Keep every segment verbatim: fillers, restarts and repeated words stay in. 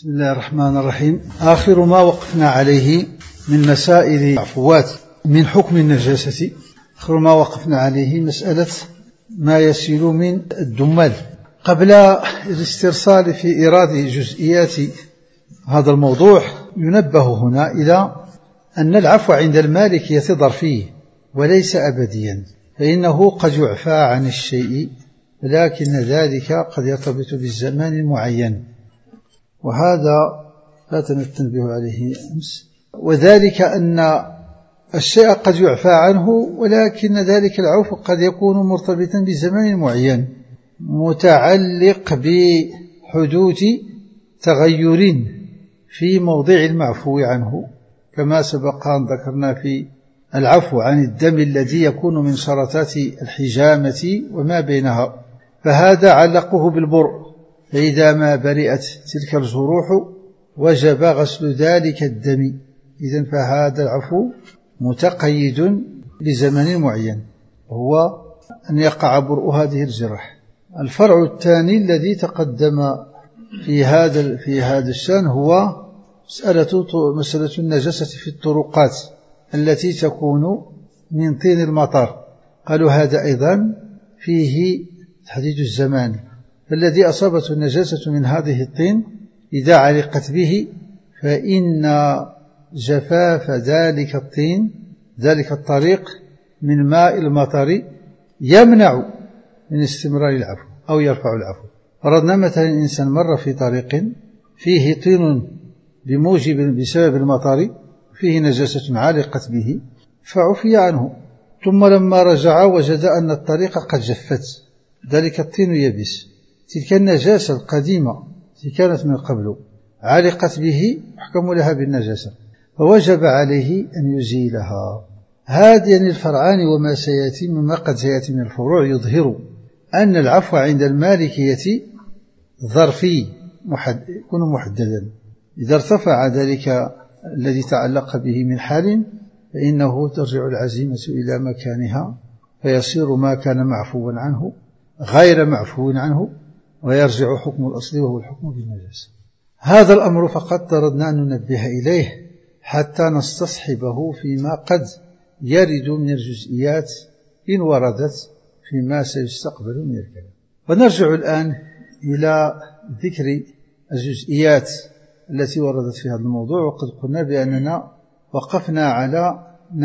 بسم الله الرحمن الرحيم. آخر ما وقفنا عليه من مسائل العفوات من حكم النجاسة، آخر ما وقفنا عليه مسألة ما يسيل من الدمال. قبل الاسترسال في إيراد جزئيات هذا الموضوع ينبه هنا إلى أن العفو عند المالكية ظرفي وليس أبديا، فإنه قد يعفى عن الشيء ولكن ذلك قد يرتبط بالزمان المعين، وهذا فاتنا التنبيه عليه أمس. وذلك أن الشيء قد يعفى عنه ولكن ذلك العفو قد يكون مرتبطا بزمان معين متعلق بحدوث تغير في موضع المعفو عنه، كما سبق أن ذكرنا في العفو عن الدم الذي يكون من شرطات الحجامة وما بينها، فهذا علقه بالبرء، فإذا ما برئت تلك الجروح وجب غسل ذلك الدم. إذن فهذا العفو متقيد لزمن معين، وهو أن يقع برء هذه الجرح. الفرع الثاني الذي تقدم في هذا في هذا الشأن هو مسألة مسألة النجاسة في الطرقات التي تكون من طين المطر. قالوا هذا أيضا فيه تحديد الزمان، فالذي أصابته النجاسة من هذه الطين إذا علقت به فإن جفاف ذلك الطين ذلك الطريق من ماء المطر يمنع من استمرار العفو أو يرفع العفو. فرضنا مثلا إنسان مر في طريق فيه طين بموجب بسبب المطر، فيه نجاسة علقت به فعفي عنه، ثم لما رجع وجد أن الطريق قد جفت، ذلك الطين يبس، تلك النجاسة القديمة التي كانت من قبل علقت به يحكم لها بالنجاسة، فوجب عليه أن يزيلها. هذين الفرعان وما سيأتي مما قد سيأتي من الفروع يظهر أن العفو عند المالكية ظرفي محد يكون محددا. إذا ارتفع ذلك الذي تعلق به من حال فإنه ترجع العزيمة إلى مكانها، فيصير ما كان معفوا عنه غير معفو عنه، ويرجع حكم الأصل وهو الحكم بالنجاسة. هذا الأمر فقط أردنا أن ننبه إليه حتى نستصحبه فيما قد يرد من الجزئيات إن وردت فيما سيستقبل من الكلام. ونرجع الآن إلى ذكر الجزئيات التي وردت في هذا الموضوع، وقد قلنا بأننا وقفنا على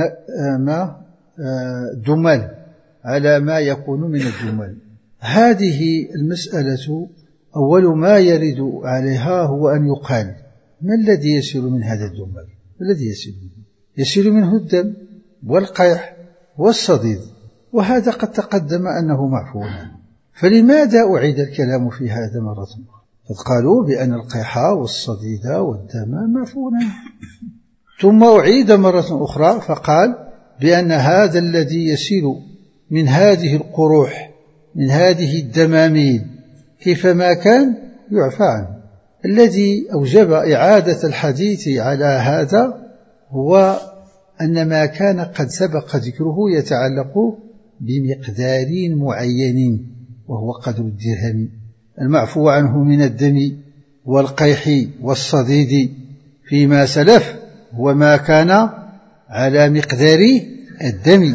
ما دمل على ما يكون من الدمل. هذه المسألة أول ما يرد عليها هو أن يقال ما الذي يسيل من هذا الدمل؟ ما الذي يسيل منه؟ يسيل منه الدم والقيح والصديد، وهذا قد تقدم أنه معفو عنه، فلماذا أعيد الكلام في هذا مرة أخرى؟ قد قالوا بأن القيح والصديد والدم معفو عنه، ثم أعيد مرة أخرى فقال بأن هذا الذي يسيل من هذه القروح من هذه الدماميل كيفما كان يعفى عنه. الذي أوجب إعادة الحديث على هذا هو أن ما كان قد سبق ذكره يتعلق بمقدار معين، وهو قدر الدرهم. المعفو عنه من الدم والقيح والصديد فيما سلف هو ما كان على مقدار الدم،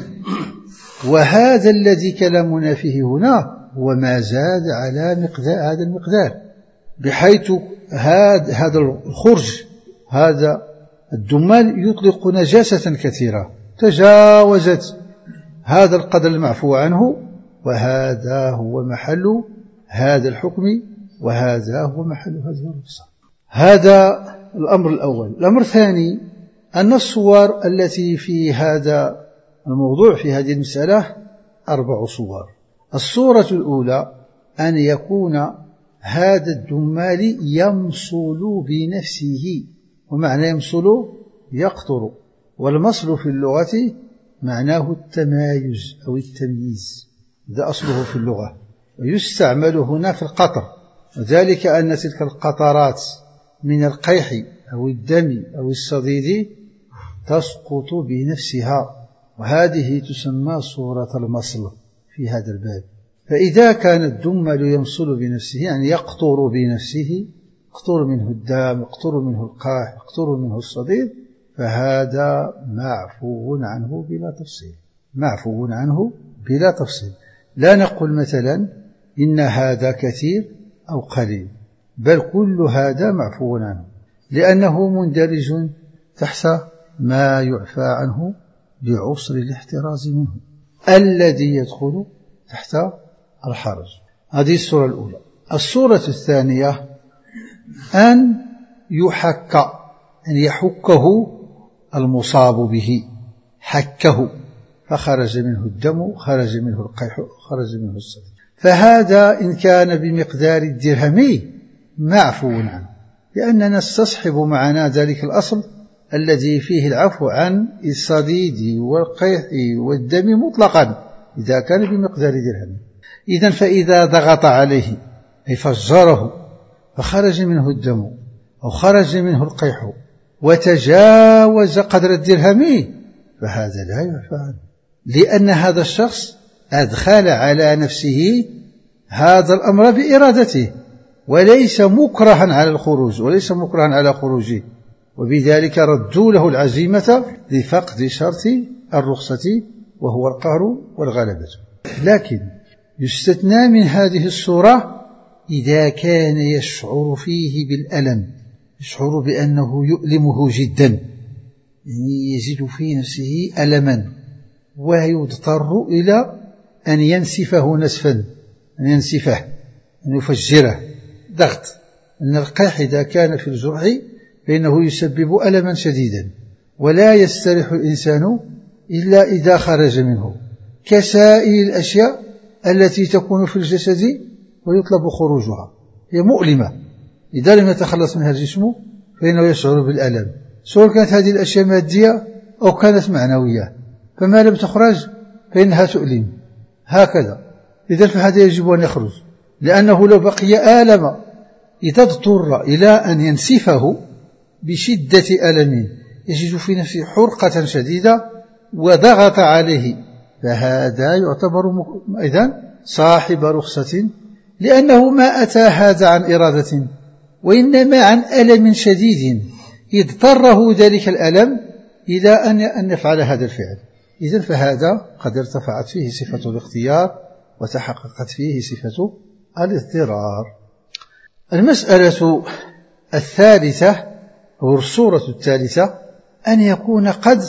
وهذا الذي كلامنا فيه هنا هو ما زاد على مقدار هذا المقدار، بحيث هذا الخرج هذا الدمال يطلق نجاسة كثيرة تجاوزت هذا القدر المعفو عنه، وهذا هو محل هذا الحكم، وهذا هو محل هذه الرخصة. هذا الأمر الأول. الأمر الثاني أن الصور التي في هذا الموضوع في هذه المسألة أربع صور. الصورة الأولى أن يكون هذا الدمال يمصل بنفسه، ومعنى يمصل يقطر، والمصل في اللغة معناه التمايز أو التمييز، هذا أصله في اللغة، ويستعمل هنا في القطر، وذلك أن تلك القطرات من القيح أو الدم أو الصديد تسقط بنفسها، وهذه تسمى صورة المصل في هذا الباب. فإذا كان الدمل يمصل بنفسه يعني يقطر بنفسه يقطر منه الدم، يقطر منه القاح، يقطر منه الصديد، فهذا معفو عنه بلا تفصيل، معفو عنه بلا تفصيل. لا نقول مثلا إن هذا كثير أو قليل، بل كل هذا معفو عنه، لأنه مندرج تحت ما يعفى عنه لعسر الاحتراز منه الذي يدخل تحت الحرج. هذه الصورة الأولى. الصورة الثانية أن يحك، أن يحكه المصاب به، حكه فخرج منه الدم، خرج منه القيح، خرج منه الصديد، فهذا إن كان بمقدار الدرهم معفو عنه، لأننا نستصحب معنا ذلك الأصل الذي فيه العفو عن الصديد والقيح والدم مطلقا إذا كان بمقدار درهم. إذن فإذا ضغط عليه أي فجره فخرج منه الدم أو خرج منه القيح وتجاوز قدر الدرهم، فهذا لا يعفى عنه، لأن هذا الشخص أدخل على نفسه هذا الأمر بإرادته، وليس مكرها على الخروج، وليس مكرها على خروجه، وبذلك ردوا له العزيمة لفقد شرط الرخصة وهو القهر والغلبة. لكن يستثنى من هذه الصورة إذا كان يشعر فيه بالألم، يشعر بأنه يؤلمه جدا، يعني يجد في نفسه ألما ويضطر إلى أن ينسفه نسفا، أن ينسفه، أن يفجره ضغط. أن القيح إذا كان في الجرح فإنه يسبب ألما شديدا، ولا يستريح الإنسان إلا إذا خرج منه، كسائر الأشياء التي تكون في الجسد ويطلب خروجها، هي مؤلمة، إذا لم يتخلص منها الجسم فإنه يشعر بالألم، سواء كانت هذه الأشياء مادية أو كانت معنوية، فما لم تخرج فإنها تؤلم هكذا. إذا فهذا يجب أن يخرج، لأنه لو بقي آلم إذا اضطر إلى أن ينسفه بشدة ألم يجد في نفسه حرقة شديدة وضغط عليه، فهذا يعتبر إذن صاحب رخصة، لأنه ما أتى هذا عن إرادة، وإنما عن ألم شديد اضطره ذلك الألم إلى أن يفعل هذا الفعل. إذن فهذا قد ارتفعت فيه صفة الاختيار وتحققت فيه صفة الاضطرار. المسألة الثالثة أو الصورة الثالثة أن يكون قد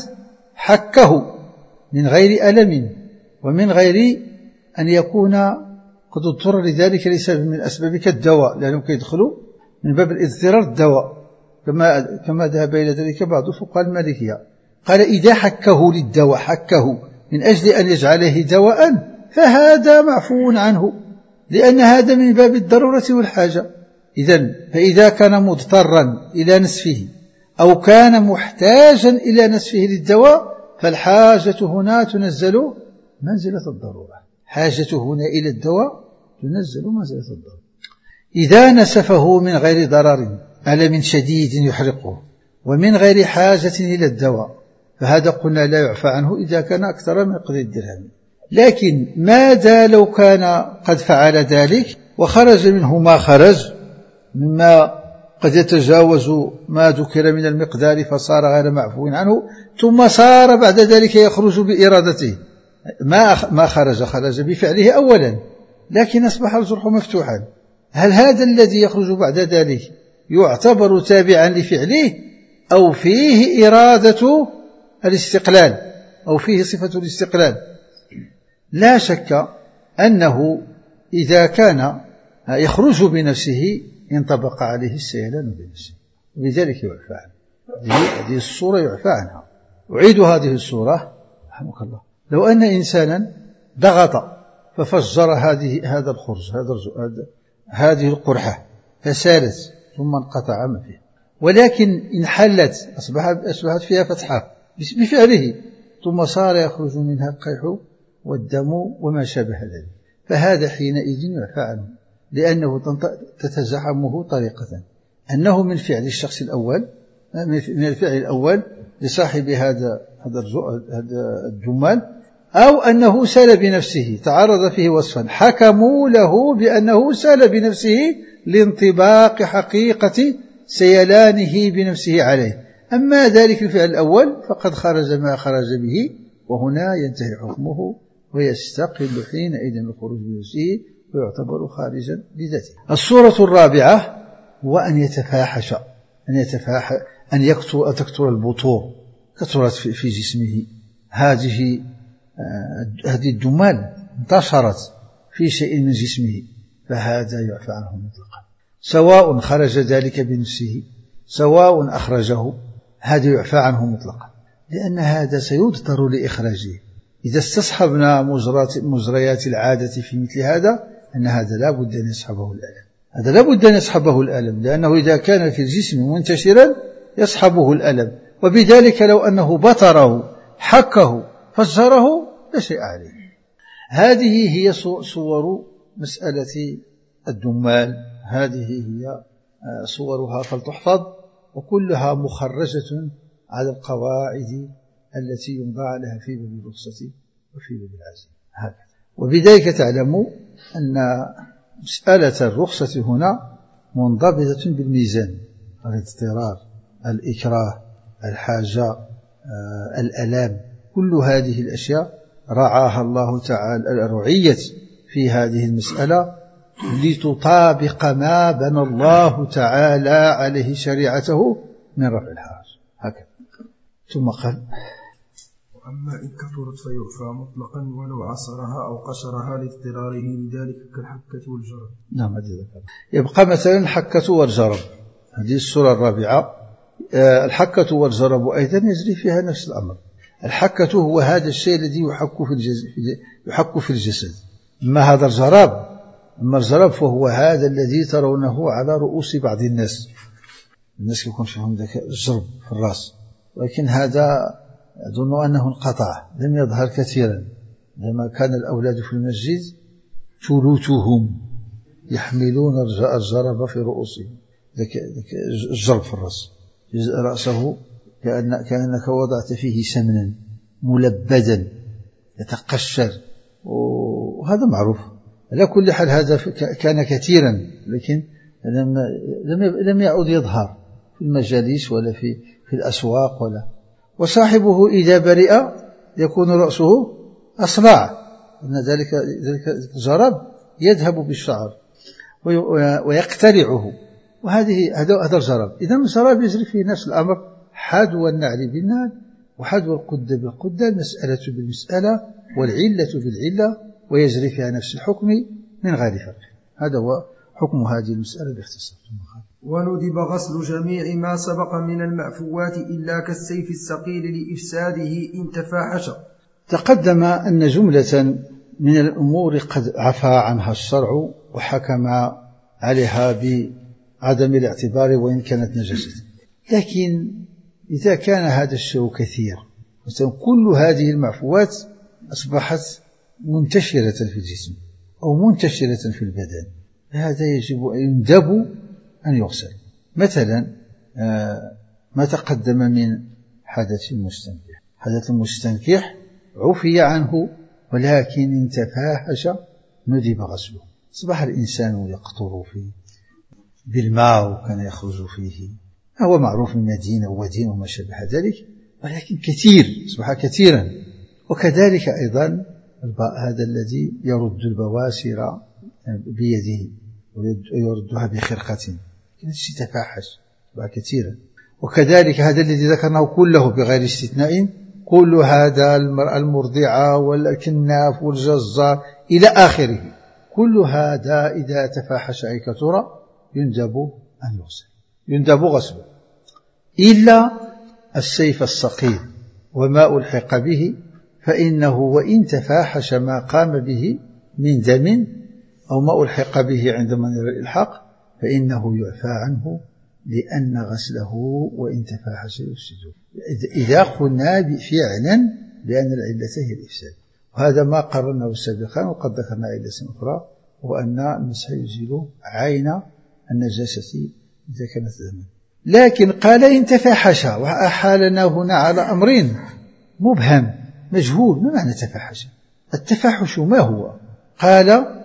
حكه من غير ألم ومن غير أن يكون قد اضطر لذلك لسبب من أسباب كالدواء، لأنهم يدخلوا من باب الاضطرار الدواء، كما كما ذهب إلى ذلك بعض فقهاء المالكية، قال إذا حكه للدواء، حكه من أجل أن يجعله دواء، فهذا معفو عنه، لأن هذا من باب الضرورة والحاجة. إذن فإذا كان مضطرا إلى نسفه أو كان محتاجا إلى نسفه للدواء، فالحاجة هنا تنزل منزلة الضرورة، حاجة هنا إلى الدواء تنزل منزلة الضرورة. إذا نسفه من غير ضرر، ألم شديد يحرقه، ومن غير حاجة إلى الدواء، فهذا قلنا لا يعفى عنه إذا كان أكثر من قدر الدرهم. لكن ماذا لو كان قد فعل ذلك وخرج منه ما خرج مما قد يتجاوز ما ذكر من المقدار فصار غير معفو عنه، ثم صار بعد ذلك يخرج بإرادته، ما ما خرج خرج بفعله أولا، لكن أصبح الجرح مفتوحا، هل هذا الذي يخرج بعد ذلك يعتبر تابعا لفعله أو فيه إرادة الاستقلال أو فيه صفة الاستقلال؟ لا شك أنه إذا كان يخرج بنفسه انطبق عليه السيلان بنفسه، وبذلك يعفى عنه. هذه الصورة يعفى عنها. أعيد هذه الصورة رحمك الله. لو أن إنسانا ضغط ففجر هذه هذا الخرج هذا هذه القرحة فسالت ثم انقطع ما فيها، ولكن انحلت أصبحت أصبحت فيها فتحة بفعله، ثم صار يخرج منها القيح والدم وما شابه ذلك، فهذا حينئذ يعفى عنه، لأنه تتزعمه طريقة أنه من فعل الشخص الأول، من الفعل الأول لصاحب هذا هذا الجمال، أو أنه سال بنفسه، تعرض فيه وصفا حكموا له بأنه سال بنفسه لانطباق حقيقة سيلانه بنفسه عليه. أما ذلك الفعل الأول فقد خرج ما خرج به، وهنا ينتهي حكمه ويستقل حينئذ الخروج بنفسه ويعتبر خارجا لذاته. الصورة الرابعة هو أن يتفاحش أن يتفاحش أن يكثر أن تكثر البطور، كثرت في جسمه هذه هذه الدمال انتشرت في شيء من جسمه، فهذا يعفى عنه مطلقا، سواء خرج ذلك بنفسه سواء أخرجه، هذا يعفى عنه مطلقا، لأن هذا سيضطر لإخراجه. إذا استصحبنا مجريات العادة في مثل هذا أن هذا لا بد أن يصحبه الألم، هذا لا بد أن يصحبه الألم، لأنه إذا كان في الجسم منتشرا يصحبه الألم، وبذلك لو أنه بطره حكه فجره لا شيء عليه. هذه هي صور مسألة الدمال، هذه هي صورها فلتحفظ، وكلها مخرجة على القواعد التي يوضع لها في باب الرخصة وفي باب العزم هكذا. وبذلك تعلموا أن مسألة الرخصة هنا منضبطة بالميزان، الاضطرار، الإكراه، الحاجة، الألام، كل هذه الأشياء رعاها الله تعالى رعية في هذه المسألة لتطابق ما بنى الله تعالى عليه شريعته من رفع الحرج هكذا. ثم قال: وأما إن كثرت فيعفى مطلقا ولو عصرها أو قشرها لاضطراره لذلك كالحكة والجرب. نعم هذا ذكر. يبقى مثلا الحكة والجرب، هذه الصورة الرابعة. الحكة والجرب أيضا يجري فيها نفس الأمر. الحكة هو هذا الشيء الذي يحك في الجسد، يحك في الجسد. أما هذا الجرب أما الجرب فهو هذا الذي ترونه على رؤوس بعض الناس، الناس يكون فيهم ذاك الجرب في الرأس، ولكن هذا أظن أنه انقطع، لم يظهر كثيرا. لما كان الأولاد في المسجد ثلثهم يحملون الجرب في رؤوسهم، ذاك الجرب في الرأس، رأسه كأن كأنك وضعت فيه سمنا ملبدا يتقشر، وهذا معروف. على كل حال هذا كان كثيرا، لكن لم لم يعد يظهر في المجالس ولا في في الأسواق ولا. وصاحبه إذا برئ يكون رأسه أصلع، أن ذلك ذلك الجرب يذهب بالشعر ويقترعه، وهذه هذا الجرب. إذا الجرب يجري فيه نفس الأمر، حدو النعل بالنعل وحدو القدة بالقدة، المسألة بالمسألة والعلة بالعلة، ويجري فيها نفس الحكم من غير فرق. هذا هو حكم هذه المسألة باختصار. وندب غسل جميع ما سبق من المعفوات إلا كالسيف الثقيل لإفساده إن تفاحش. تقدم أن جملة من الأمور قد عفى عنها الشرع وحكم عليها بعدم الاعتبار وإن كانت نجسة، لكن إذا كان هذا الشيء كثير، مثلا كل هذه المعفوات أصبحت منتشرة في الجسم أو منتشرة في البدن، هذا يجب أن يندب أن يغسل. مثلا ما تقدم من حدث المستنكح، حدث المستنكح عفي عنه، ولكن إن تفاحش ندب غسله. أصبح الإنسان يقطر فيه بالماء وكان يخرج فيه، هو معروف من مدينة ودين وما شابه ذلك، ولكن كثير، أصبح كثيرا. وكذلك أيضا هذا الذي يرد البواسر بيده ويردها بخرقة يتفاحش، أصبح كثيرا. وكذلك هذا الذي ذكرناه كله بغير استثناء، كل هذا المرأة المرضعة والكناف والجزار إلى آخره، كل هذا إذا تفاحش أي كثر يندب أن يغسل، يندب غسله، إلا السيف الثقيل وما ألحق به، فإنه وإن تفاحش ما قام به من دم أو ما ألحق به عند من الإلحاق فإنه يعفى عنه، لأن غسله وإن تفاحش يفسده. إذا قلنا فعلا لأن العلة هي الإفساد، وهذا ما قررناه سابقا، وقد ذكرنا علة أخرى، وأن المسح يزيل عين النجاسة إذا كانت دما. لكن قال إن تفاحش، وأحالنا هنا على أمرين مبهم مجهول. ما معنى تفاحش؟ التفاحش ما هو؟ قال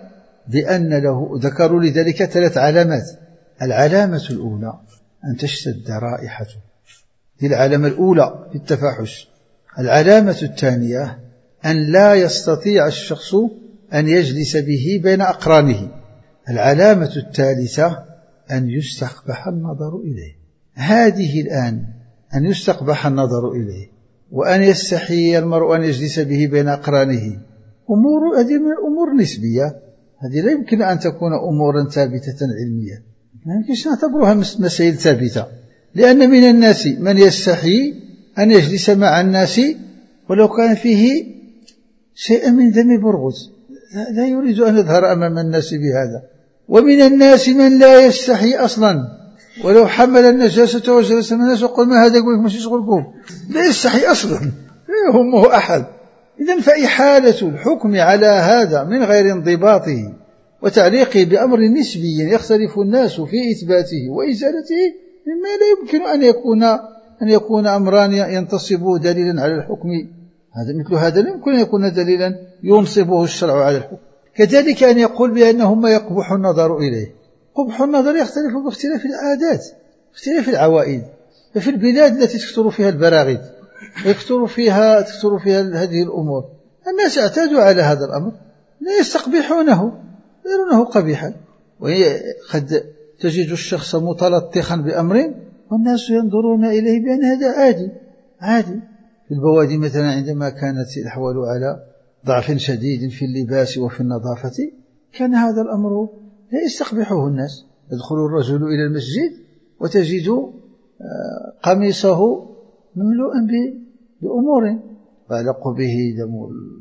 بأن له، ذكروا لذلك ثلاث علامات. العلامة الأولى أن تشتد رائحته، دي العلامة الأولى في التفاحش. العلامة الثانية أن لا يستطيع الشخص أن يجلس به بين أقرانه. العلامة الثالثة أن يستقبح النظر إليه. هذه الآن أن يستقبح النظر إليه وأن يستحي المرء أن يجلس به بين أقرانه، أمور هذه من الأمور النسبية، هذه لا يمكن أن تكون أمورا ثابتة علمية، لا يمكن أن نعتبرها مسائل ثابتة، لأن من الناس من يستحي أن يجلس مع الناس ولو كان فيه شيء من دم برغوث، لا يريد أن يظهر أمام الناس بهذا. ومن الناس من لا يستحي أصلا، ولو حمل النجاسة وجلس من الناس وقال ما هذا، يقول لك ماشي شغلكم، لا يستحي أصلا، لا يهمه أحد. إذن فإحالة الحكم على هذا من غير انضباطه وتعليقه بأمر نسبي يختلف الناس في إثباته وإزالته مما لا يمكن أن يكون أن يكون أمران ينتصب دليلا على الحكم. هذا مثل هذا لا يمكن أن يكون دليلا ينصبه الشرع على الحكم. كذلك أن يقول بأنهم ما يقبح النظر إليه. قبح النظر يختلف باختلاف العادات، اختلاف العوائد. ففي البلاد التي تكثر فيها البراغيث يكثر فيها تكثر فيها هذه الأمور، الناس اعتادوا على هذا الأمر، لا يستقبحونه، يرونه قبيحا. وقد تجد الشخص متلطخا بأمر والناس ينظرون إليه بأن هذا عادي عادي. في البوادي مثلا عندما كانت الأحوال على ضعف شديد في اللباس وفي النظافة، كان هذا الأمر لا يستقبحه الناس. يدخل الرجل إلى المسجد وتجد قميصه مملوءا بأمور يعلق به دم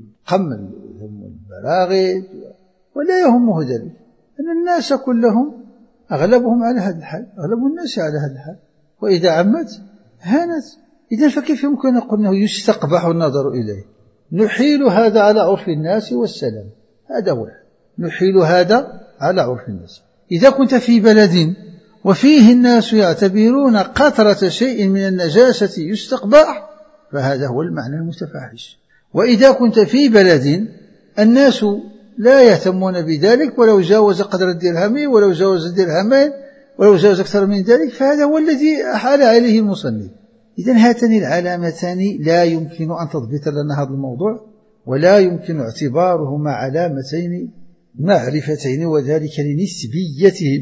القمل دم البراغيث، ولا يهمه ذلك، أن الناس كلهم أغلبهم على هذا الحال، أغلب الناس على هذا الحال، وإذا عمت هانت. إذن فكيف يمكن أن نقول أنه يستقبح النظر إليه؟ نحيل هذا على عرف الناس والسلام، هذا هو، نحيل هذا على عرف الناس. إذا كنت في بلد وفيه الناس يعتبرون قطرة شيء من النجاسة يستقبح، فهذا هو المعنى المتفاحش. وإذا كنت في بلد الناس لا يهتمون بذلك، ولو جاوز قدر الدرهم ولو جاوز الدرهمين ولو جاوز أكثر من ذلك، فهذا هو الذي أحال عليه المصنف. إذن هاتان العلامتان لا يمكن أن تضبط لنا هذا الموضوع، ولا يمكن اعتبارهما علامتين معرفتين، وذلك لنسبيتهم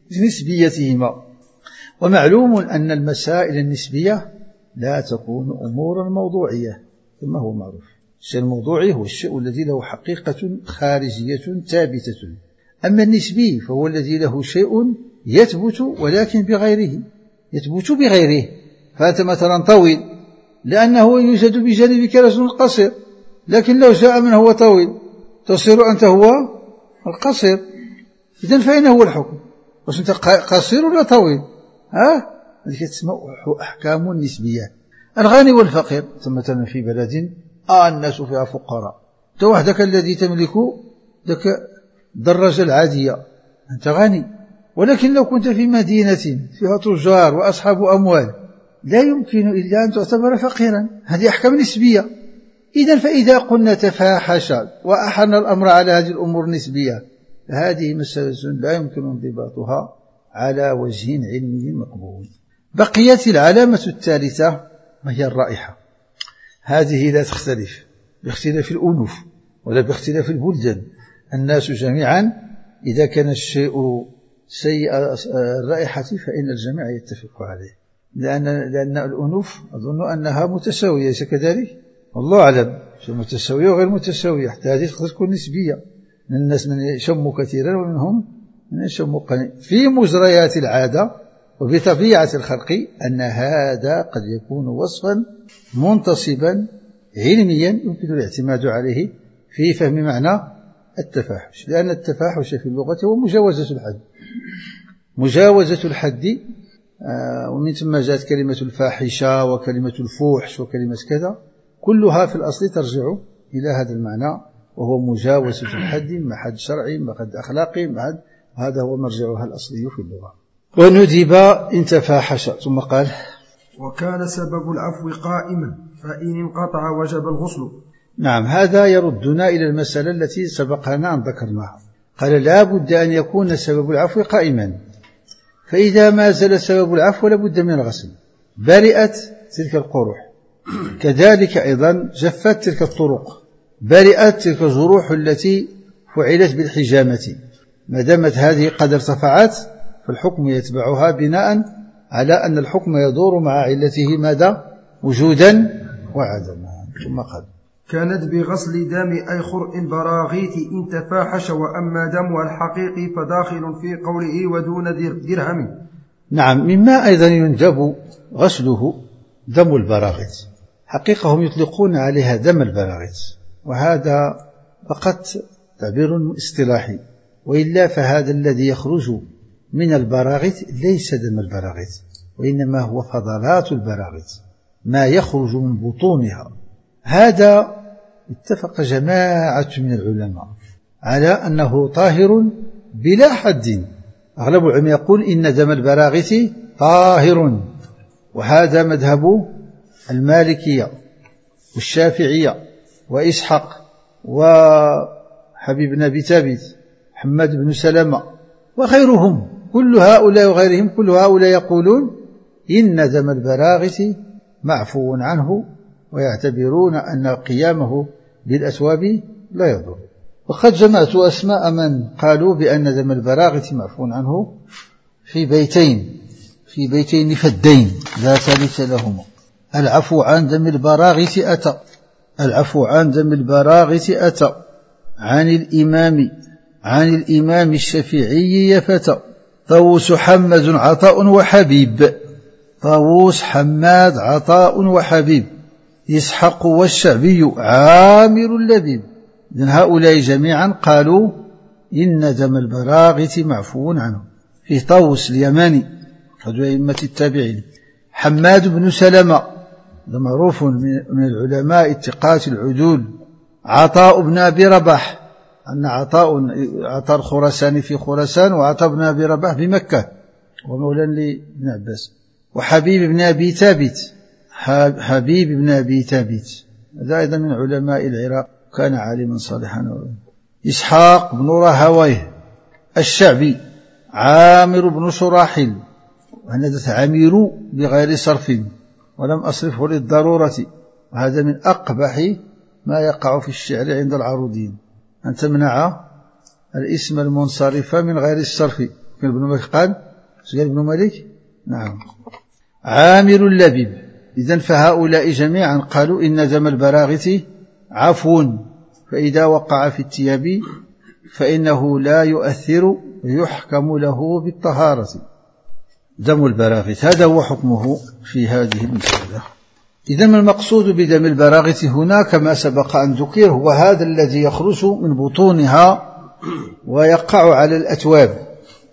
نسبيتهما. ومعلوم أن المسائل النسبية لا تكون أمورا موضوعية كما هو معروف. الشيء الموضوعي هو الشيء الذي له حقيقة خارجية ثابتة، أما النسبي فهو الذي له شيء يثبت ولكن بغيره، يثبت بغيره. فأنت مثلا طويل لأنه يوجد بجانبك رجل قصير، لكن لو جاء من هو طويل تصير أنت هو القصير. إذن فأين هو الحكم؟ واش أنت قصير ولا طويل؟ ها؟ هذه تسمى أحكام نسبية. الغني والفقير، مثلا في بلد آه الناس فيها فقراء، أنت وحدك الذي تملك ذاك الدراجة العادية أنت غني، ولكن لو كنت في مدينة فيها تجار وأصحاب أموال لا يمكن إلا أن تعتبر فقيرا. هذه أحكام نسبية. إذن فإذا قلنا تفاحش وأحلنا الأمر على هذه الأمور النسبية، هذه مسألة لا يمكن انضباطها على وجه علمي مقبول. بقيت العلامة الثالثة وهي الرائحة. هذه لا تختلف باختلاف الأنوف ولا باختلاف البلدان. الناس جميعا إذا كان الشيء سيء الرائحة فإن الجميع يتفق عليه، لأن, لأن الأنوف أظن أنها متساوية، ليس كذلك؟ والله أعلم، متساوية وغير متساوية، حتى هذه تكون نسبية. من الناس من يشموا كثيرا ومنهم من يشموا قليلا. في مجريات العادة وبطبيعة الخلق أن هذا قد يكون وصفا منتصبا علميا يمكن الاعتماد عليه في فهم معنى التفاحش، لأن التفاحش في اللغة هو مجاوزة الحد، مجاوزة الحد. آه ومن ثم جاءت كلمة الفاحشة وكلمة الفوحش وكلمة كذا، كلها في الأصل ترجع إلى هذا المعنى، وهو مجاوزة الحد مع حد شرعي مع حد أخلاقي مع حد، هذا هو مرجعها الأصلي في اللغة. وندب إن تفاحش. ثم قال وكان سبب العفو قائما فإن انقطع وجب الغسل. نعم، هذا يردنا إلى المسألة التي سبقنا أن ذكرناها، قال لا بد أن يكون سبب العفو قائما، فإذا ما زال سبب العفو لابد من الغسل، برئت تلك القروح. كذلك أيضا جفت تلك الطرق، برئت تلك الجروح التي فعلت بالحجامة، ما دامت هذه قد ارتفعت فالحكم يتبعها بناء على أن الحكم يدور مع علته ماذا؟ وجودا وعدما. ثم قال كانت بغسل دم أي خرء البراغيث إن تفاحش، وأما دمها الحقيقي فداخل في قوله ودون درهم. نعم، مما أيضا يندب غسله دم البراغيث، حقيقة هم يطلقون عليها دم البراغيث، وهذا فقط تعبير اصطلاحي، وإلا فهذا الذي يخرج من البراغيث ليس دم البراغيث، وإنما هو فضلات البراغيث، ما يخرج من بطونها. هذا اتفق جماعة من العلماء على أنه طاهر بلا حد. أغلب العلماء يقول إن دم البراغيث طاهر، وهذا مذهب المالكية والشافعية وإسحاق وحبيب بن أبي ثابت حماد بن سلمة وغيرهم، كل هؤلاء وغيرهم كل هؤلاء يقولون إن دم البراغيث معفو عنه، ويعتبرون أن قيامه بالأثواب لا يضر. وقد جمعت أسماء من قالوا بأن دم البراغيث معفو عنه في بيتين في بيتين فدين لا ثالث لهما. العفو عن دم البراغيث أتى العفو عن دم البراغيث أتى عن الإمام عن الإمام الشافعي يفتى طاووس حماد عطاء وحبيب طاووس حماد عطاء وحبيب إسحاق والشعبي عامر اللبيب. إذن هؤلاء جميعا قالوا إن دم البراغيث معفو عنه. في طاووس اليماني أحد أئمة التابعين، حماد بن سلمة معروف من العلماء الثقات العدول، عطاء بن أبي رباح، أن عطاء عطاء الخراساني في خراسان، وعطاء بن أبي رباح بمكة ومولى لابن عباس، وحبيب بن أبي ثابت حبيب بن أبي ثابت هذا أيضا من علماء العراق، كان عالما صالحا. إسحاق بن راهويه الشعبي عامر بن شراحل، وهذا عامر بغير صرف ولم أصرفه للضرورة، وهذا من أقبح ما يقع في الشعر عند العروضين، أن تمنع الاسم المنصرف من غير الصرف. ابن مالك قال سجل ابن مالك نعم عامر اللبيب. إذن فهؤلاء جميعا قالوا إن دم البراغيث عفو، فإذا وقع في الثياب فإنه لا يؤثر يحكم له بالطهارة. دم البراغيث هذا هو حكمه في هذه المسألة. إذن المقصود بدم البراغيث هنا كما سبق أن ذكر هو هذا الذي يخرج من بطونها ويقع على الأتواب.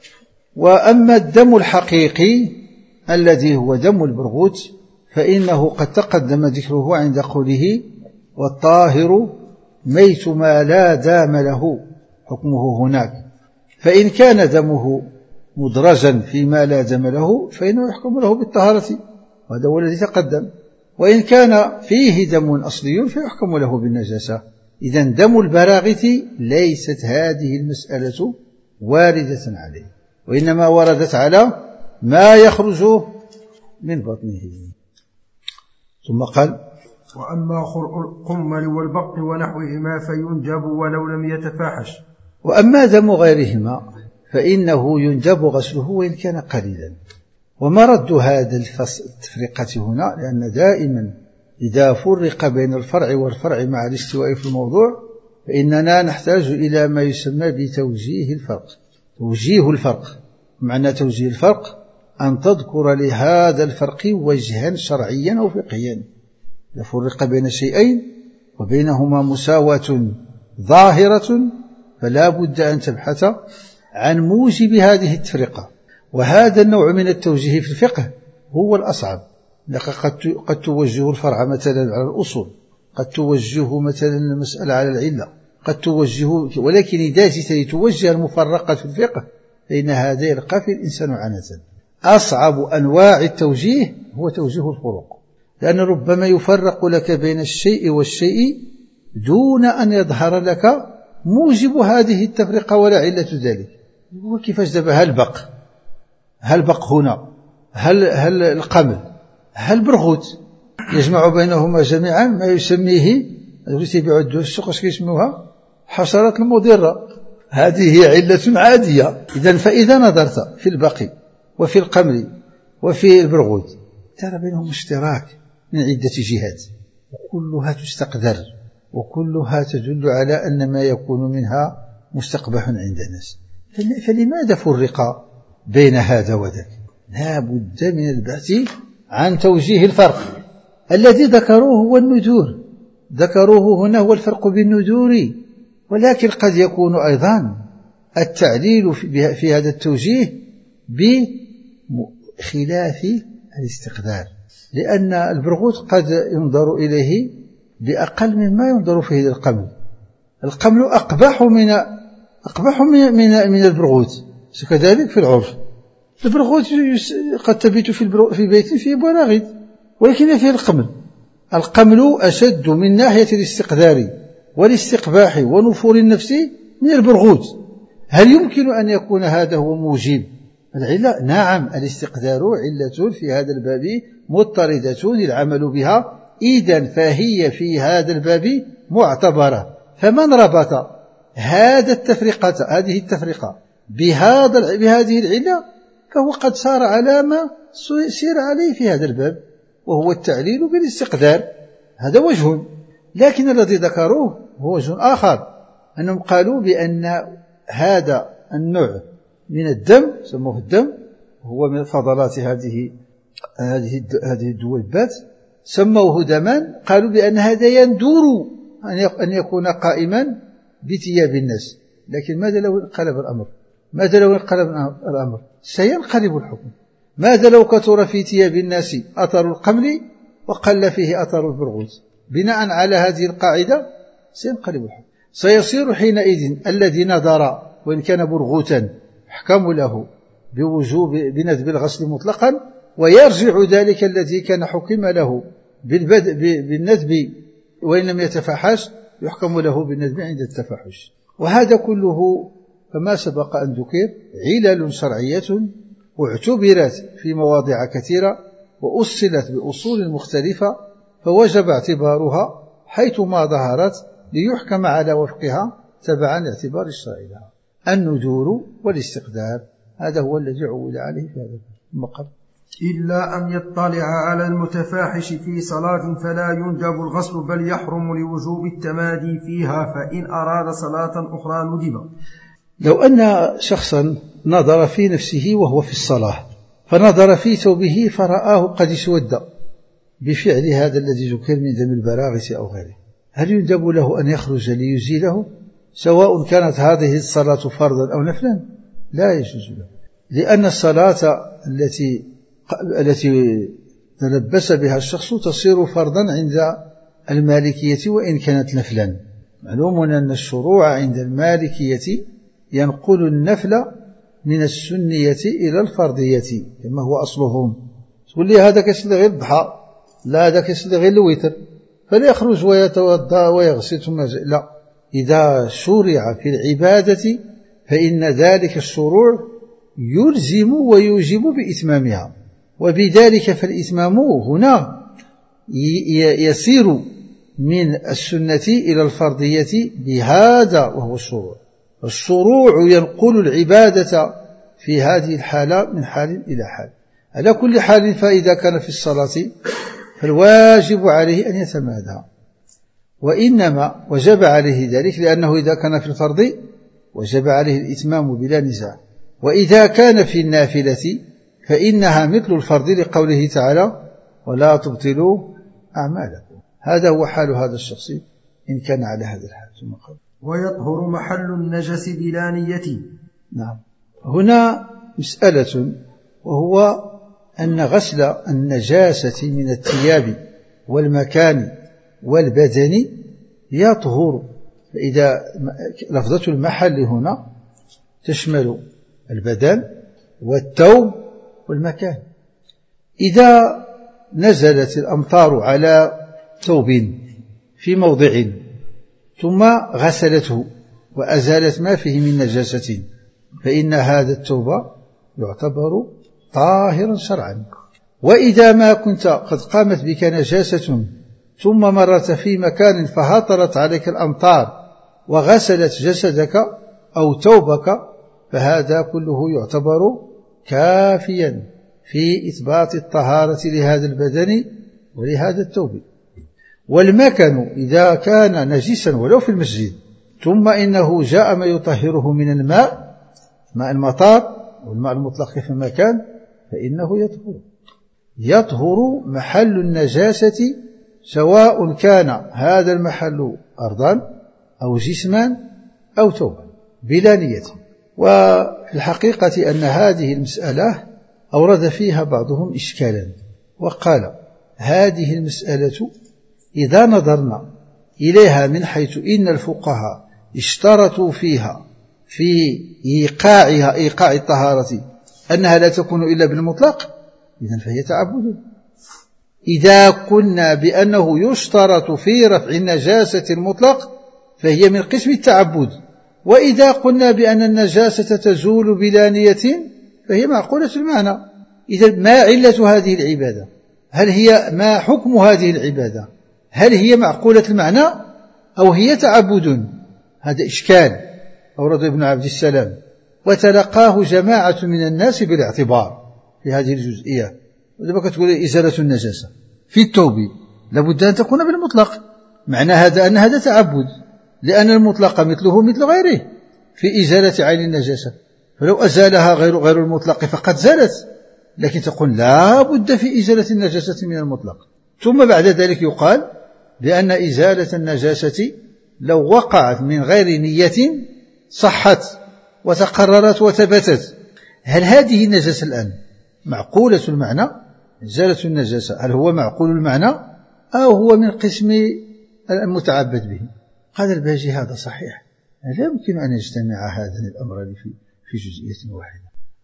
وأما الدم الحقيقي الذي هو دم البرغوث فإنه قد تقدم ذكره عند قوله والطاهر ميت ما لا دام له حكمه هناك، فإن كان دمه مدرجا فيما لا دم له فإنه يحكم له بالطهارة، وهذا هو الذي تقدم، وإن كان فيه دم أصلي فيحكم له بالنجاسة. إذن دم البراغيث ليست هذه المسألة واردة عليه، وإنما وردت على ما يخرج من بطنه. ثم قال وأما خرء القمل والبق ونحوهما فينجب ولو لم يتفاحش. وأما دم غيرهما فإنه ينجب غسله وإن كان قليلا. ومرد هذا التفرقة هنا لأن دائما إذا فرق بين الفرع والفرع مع الاستواء في الموضوع فإننا نحتاج إلى ما يسمى بتوجيه الفرق. توجيه الفرق معنى توجيه الفرق أن تذكر لهذا الفرق وجها شرعيا أو فقهيا. إذا فرق بين شيئين وبينهما مساواة ظاهرة فلا بد أن تبحث عن موجب هذه التفرقة، وهذا النوع من التوجيه في الفقه هو الأصعب. قد توجه الفرع مثلا على الأصول، قد توجه مثلا المسألة على العلة، قد توجه، ولكن إذا جئت لتوجه المفرقة في الفقه فإن هذا يلقى في الإنسان عنة. أصعب أنواع التوجيه هو توجيه الفروق، لأن ربما يفرق لك بين الشيء والشيء دون أن يظهر لك موجب هذه التفرقة ولا علة ذلك. وكيفاش دابا هل بق هل بق هنا هل هل القمل هل برغوت يجمع بينهما جميعا ما يسميه يبيعوا الدول السوق واش كيسموها حشرات المضرة. هذه هي علة عادية. إذن فإذا نظرت في البقي وفي القمل وفي البرغوث ترى بينهم اشتراك من عدة جهات وكلها تستقدر وكلها تدل على أن ما يكون منها مستقبح عند الناس. فلماذا فرق بين هذا وذاك؟ لا بد من البحث عن توجيه الفرق. الذي ذكروه هو النذور، ذكروه هنا هو الفرق بالنذور، ولكن قد يكون أيضا التعليل في هذا التوجيه بخلاف الاستقدار، لأن البرغوث قد ينظر إليه بأقل مما ينظر فيه القمل. القمل أقبح من أقبح من من, من البرغوث، كذلك في العرف. البرغوث قد تبيت في, في بيت فيه براغيث ولكن فيه القمل. القمل أشد من ناحية الاستقدار والاستقباح ونفور النفس من البرغوث. هل يمكن أن يكون هذا هو موجب العلة؟ نعم، الاستقدار علة في هذا الباب مضطردة العمل بها، إذن فهي في هذا الباب معتبرة. فمن ربط هذا التفرقة هذه التفرقة بهذا بهذه العلة فهو قد سار على ما سير عليه في هذا الباب، وهو التعليل بالاستقدار. هذا وجه، لكن الذي ذكروه هو وجه آخر، أنهم قالوا بأن هذا النوع من الدم سموه الدم، هو من فضلات هذه هذه هذه الدويبات، سموه دما. قالوا بأن هذا يندور أن يكون قائما بثياب الناس، لكن ماذا لو انقلب الأمر؟ ماذا لو انقلب الأمر؟ سينقلب الحكم. ماذا لو كثر في ثياب الناس أثر القمل وقل فيه أثر البرغوث؟ بناء على هذه القاعدة سينقلب الحكم. سيصير حينئذ الذي نظر وإن كان برغوثا يحكم له بوجوب بندب الغسل مطلقا، ويرجع ذلك الذي كان حكم له بالندب وإن لم يتفحش يحكم له بالندب عند التفحش. وهذا كله فما سبق أن ذكر علل شرعية واعتبرت في مواضع كثيرة وأصلت بأصول مختلفة، فوجب اعتبارها حيثما ظهرت ليحكم على وفقها تبعا لاعتبار الشرع لها. النذور والاستقدار هذا هو الذي عول عليه في هذا المقام. إلا أن يطلع على المتفاحش في صلاة فلا يندب الغسل بل يحرم لوجوب التمادي فيها، فإن أراد صلاة أخرى ندب. لو أن شخصا نظر في نفسه وهو في الصلاة، فنظر في ثوبه فرآه قد اسود بفعل هذا الذي ذكر من دم البراغث أو غيره، هل يندب له أن يخرج ليزيله سواء كانت هذه الصلاة فرضا أو نفلا؟ لا يجوز له، لأن الصلاة التي التي تلبس بها الشخص تصير فرضا عند المالكية وإن كانت نفلا. معلوم أن الشروع عند المالكية ينقل النفل من السنية إلى الفرضية كما هو أصلهم. تقول لي هذا كيصلي غير الضحى، لا هذا كيصلي غير الوتر، فليخرج ويتوضأ ويغسل ثم لا. إذا شرع في العبادة فإن ذلك الشروع يلزم ويوجب بإتمامها، وبذلك فالإتمام هنا يسير من السنة إلى الفرضية بهذا وهو الشروع. الشروع ينقل العبادة في هذه الحالة من حال إلى حال. على كل حال فإذا كان في الصلاة فالواجب عليه أن يتمادى، وإنما وجب عليه ذلك لأنه إذا كان في الفرض وجب عليه الإتمام بلا نزاع، وإذا كان في النافلة فإنها مثل الفرض لقوله تعالى ولا تبطلوا أعمالكم. هذا هو حال هذا الشخص إن كان على هذا الحال. ثم قال ويطهر محل النجس بلا نية. نعم، هنا مسألة، وهو أن غسل النجاسة من الثياب والمكان والبدن يطهر. فإذا لفظة المحل هنا تشمل البدن والثوب والمكان. إذا نزلت الأمطار على ثوب في موضع ثم غسلته وأزالت ما فيه من نجاسة فإن هذا التوبة يعتبر طاهرا شرعا. وإذا ما كنت قد قامت بك نجاسة ثم مرت في مكان فهطلت عليك الأمطار وغسلت جسدك أو ثوبك فهذا كله يعتبر كافيا في إثبات الطهارة لهذا البدن ولهذا الثوب. والمكان إذا كان نجسا ولو في المسجد ثم إنه جاء ما يطهره من الماء ماء المطار والماء المطلق في المكان فإنه يطهر يطهر محل النجاسة سواء كان هذا المحل أرضا أو جسما أو ثوبا بلا نية. وفي الحقيقة أن هذه المسألة أورد فيها بعضهم إشكالا وقال هذه المسألة إذا نظرنا إليها من حيث إن الفقهاء اشترطوا فيها في إيقاعها إيقاع الطهارة أنها لا تكون إلا بالمطلق إذن فهي تعبد. إذا قلنا بأنه يشترط في رفع النجاسة المطلق فهي من قسم التعبد. وإذا قلنا بأن النجاسة تزول بلا نية فهي معقولة المعنى. إذا ما علة هذه العبادة؟ هل هي ما حكم هذه العبادة؟ هل هي معقولة المعنى أو هي تعبد؟ هذا إشكال أورد ابن عبد السلام وتلقاه جماعة من الناس بالاعتبار في هذه الجزئية. ولما كتقول إزالة النجاسة في التوب لابد أن تكون بالمطلق، معنى هذا أن هذا تعبد لأن المطلق مثله مثل غيره في إزالة عين النجاسة، فلو أزالها غير غير المطلق فقد زالت، لكن تقول لا بد في إزالة النجاسة من المطلق. ثم بعد ذلك يقال بأن إزالة النجاسة لو وقعت من غير نية صحت وتقررت وثبتت. هل هذه النجاسة الآن معقولة المعنى؟ إزالة النجاسة هل هو معقول المعنى أو هو من قسم المتعبد به؟ هذا الباجي هذا صحيح، لا يمكن أن يجتمع هذان الأمران في في جزئية واحدة.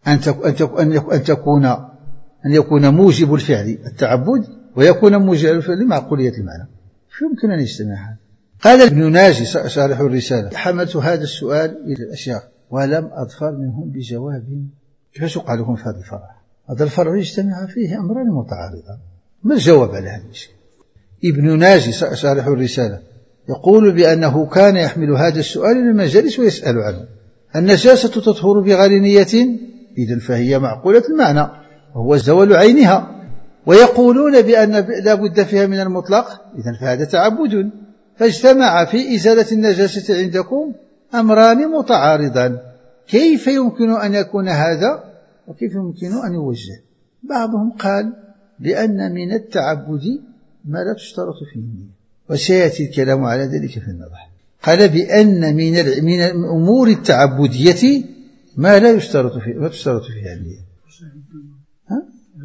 أن تكون أن يكون موجب الفعل التعبد ويكون موجب الفعل معقولية المعنى، شو يمكن أن يجتمع هذا؟ قال ابن ناجي شارح الرسالة حملت هذا السؤال إلى الأشياخ ولم أظفر منهم بجواب. كيف يقع لكم في هذا الفرع؟ هذا الفرع يجتمع فيه أمران متعارضان، ما الجواب على هذا الشيء؟ ابن ناجي شارح الرسالة يقول بأنه كان يحمل هذا السؤال إلى المجالس ويسأل عنه. النجاسة تطهر بغير نية إذن فهي معقولة المعنى وهو زوال عينها، ويقولون بأن لا بد فيها من المطلق إذن فهذا تعبد، فاجتمع في إزالة النجاسة عندكم أمران متعارضان، كيف يمكن أن يكون هذا وكيف يمكن أن يوجه؟ بعضهم قال لأن من التعبد ما لا تشترط فيه النية، وسيأتي الكلام على ذلك في النظر. قال بأن من من الأمور التعبدية ما لا يشترط فيه ما تشترط فيها النية. ها؟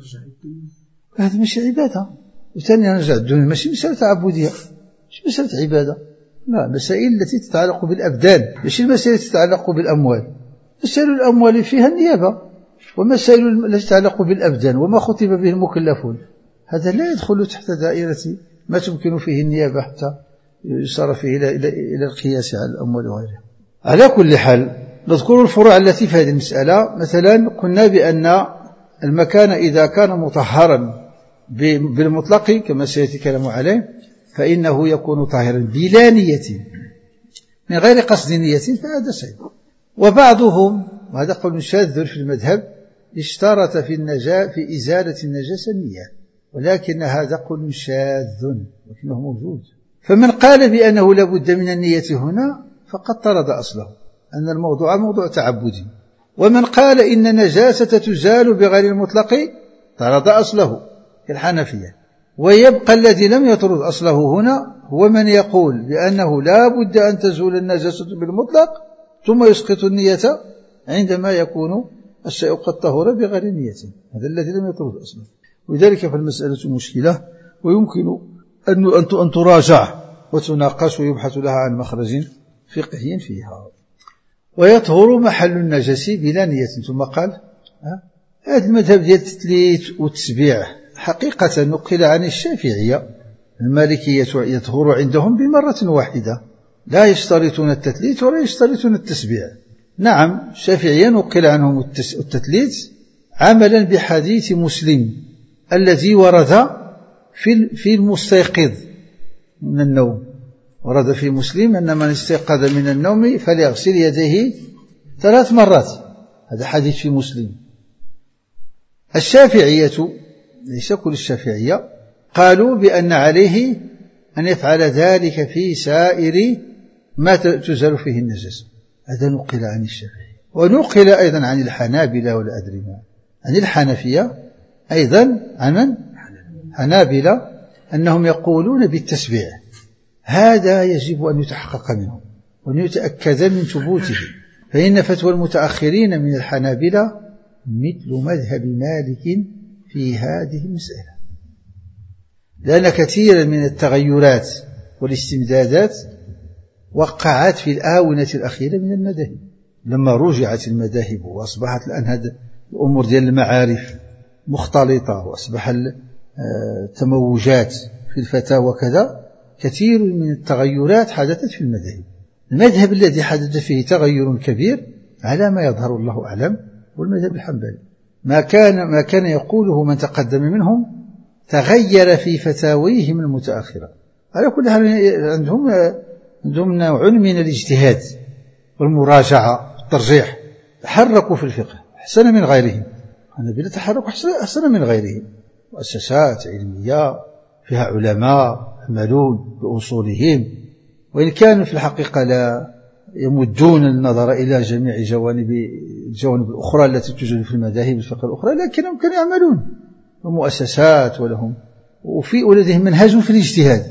هذا مش عبادة، وثاني نرجع الدنيا ماشي مسألة تعبدية، مش مسألة عبادة، لا، مسائل التي تتعلق بالأبدان، مش المسائل التي تتعلق بالأموال. مسائل الأموال فيها النيابة، ومسائل التي تتعلق بالأبدان وما خطب به المكلفون هذا لا يدخل تحت دائرة ما تمكن فيه النيابة حتى يصار فيه إلى, إلى, إلى القياس على الأموال وغيرها. على كل حال نذكر الفروع التي في هذه المسألة. مثلا قلنا بأن المكان إذا كان مطهرا بالمطلق كما سيأتي كلام عليه فإنه يكون طاهرا بلا نية من غير قصد نية فهذا شيء. وبعضهم وهذا قول شاذ في المذهب اشترط في النجاة في إزالة النجاسة النية، ولكن هذا قول شاذ لكنه موجود. فمن قال بأنه لا بد من النية هنا فقد طرد أصله أن الموضوع موضوع تعبدي. ومن قال إن النجاسة تزال بغير المطلق طرد أصله كالحنفية. ويبقى الذي لم يطرد أصله هنا هو من يقول بأنه لا بد أن تزول النجاسة بالمطلق ثم يسقط النية عندما يكون الشيء قد طهر بغير نية، هذا الذي لم يطرد أصله. ولذلك فالمسألة مشكلة ويمكن أن تراجع وتناقش ويبحث لها عن مخرج فقهي فيها. ويطهر محل النجس بلا نية. ثم قال هذا المذهب ديال التثليث والتسبيع حقيقة نقل عن الشافعية، المالكية يطهر عندهم بمرة واحدة لا يشترطون التثليث ولا يشترطون التسبيع. نعم الشافعية نقل عنهم التثليث عملا بحديث مسلم الذي ورد في المستيقظ من النوم، ورد في مسلم أن من استيقظ من النوم فليغسل يديه ثلاث مرات، هذا حديث في مسلم. الشافعية ليس كل الشافعية قالوا بأن عليه أن يفعل ذلك في سائر ما تزال فيه النجاسة، هذا نقل عن الشافعي. ونقل أيضا عن الحنابلة ولا أدري ما، عن الحنفية أيضا عن حنابلة أنهم يقولون بالتسبيع. هذا يجب أن يتحقق منه وأن يتأكد من ثبوته، فإن فتوى المتأخرين من الحنابلة مثل مذهب مالك في هذه المسألة، لأن كثيرا من التغيرات والاستمدادات وقعت في الآونة الأخيرة من المذاهب، لما رجعت المذاهب وأصبحت الآن هذه الأمور ديال المعارف مختلطة وأصبح التموجات في الفتاوى وكذا، كثير من التغيرات حدثت في المذاهب. المذهب الذي حدث فيه تغير كبير على ما يظهر الله أعلم والمذهب الحنبلي، ما كان ما كان يقوله من تقدم منهم تغير في فتاويهم المتأخرة. على كل حال عندهم عندهم نوع من الاجتهاد والمراجعة والترجيح، تحركوا في الفقه أحسن من غيرهم. أنا بلا تحرك أحسن من غيرهم، مؤسسات علمية فيها علماء يعملون بأصولهم، وإن كانوا في الحقيقة لا يمدون النظر إلى جميع جوانب الجوانب الأخرى التي توجد في المذاهب الفقه الأخرى، لكنهم كانوا يعملون ومؤسسات ولهم وفي ولدهم منهج في الاجتهاد،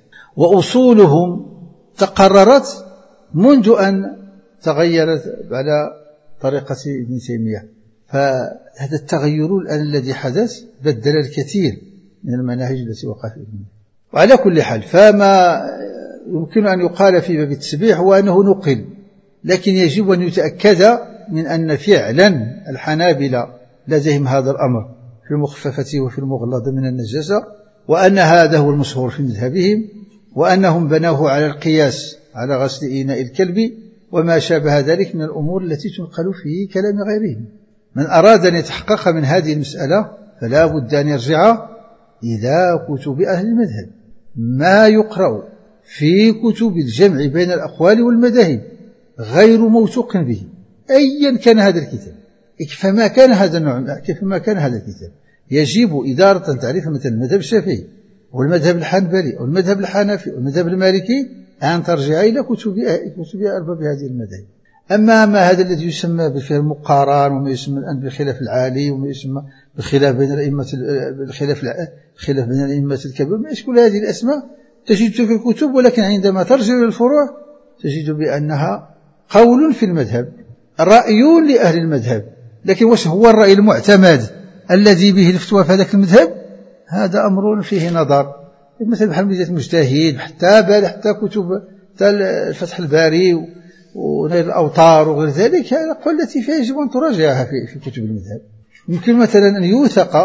وأصولهم تقررت منذ أن تغيرت على طريقة ابن تيمية. فهذا التغير الآن الذي حدث بدل الكثير من المناهج التي وقع فيها. وعلى كل حال فما يمكن أن يقال في باب التسبيح هو أنه نقل، لكن يجب أن يتأكد من أن فعلا الحنابلة لديهم هذا الأمر في المخففة وفي المغلظة من النجاسة، وأن هذا هو المشهور في مذهبهم، وأنهم بنوه على القياس على غسل إناء الكلب وما شابه ذلك من الأمور التي تنقل في كلام غيرهم. من أراد أن يتحقق من هذه المسألة فلا بد أن يرجع إلى كتب أهل المذهب. ما يقرأ في كتب الجمع بين الأقوال والمذاهب غير موثوق به أيا كان هذا الكتاب، كيفما كان هذا النوع، كيفما كان هذا الكتاب، يجب إدارة تعريف مثل المذهب الشافعي والمذهب الحنبلي والمذهب الحنفي والمذهب المالكي أن ترجع إلى كتب كتب أرباب هذه المذاهب. أما ما هذا الذي يسمى بالمقارن وما يسمى الآن بالخلاف العالي وما يسمى بالخلاف بين الأئمة الخلاف الخلاف بين الأئمة الكبير، ما كل هذه الأسماء تجد في الكتب، ولكن عندما ترجع إلى الفروع تجد بأنها قول في المذهب، رأي لأهل المذهب، لكن واش هو الرأي المعتمد الذي به الفتوى في هذاك المذهب؟ هذا أمر فيه نظر. مثل بحال ميزة المجتهد حتى بل حتى كتب الفتح الباري ونيل الأوطار وغير ذلك، هذه الأقوال التي فيها يجب أن تراجعها في, في كتب المذهب. يمكن مثلا أن يوثق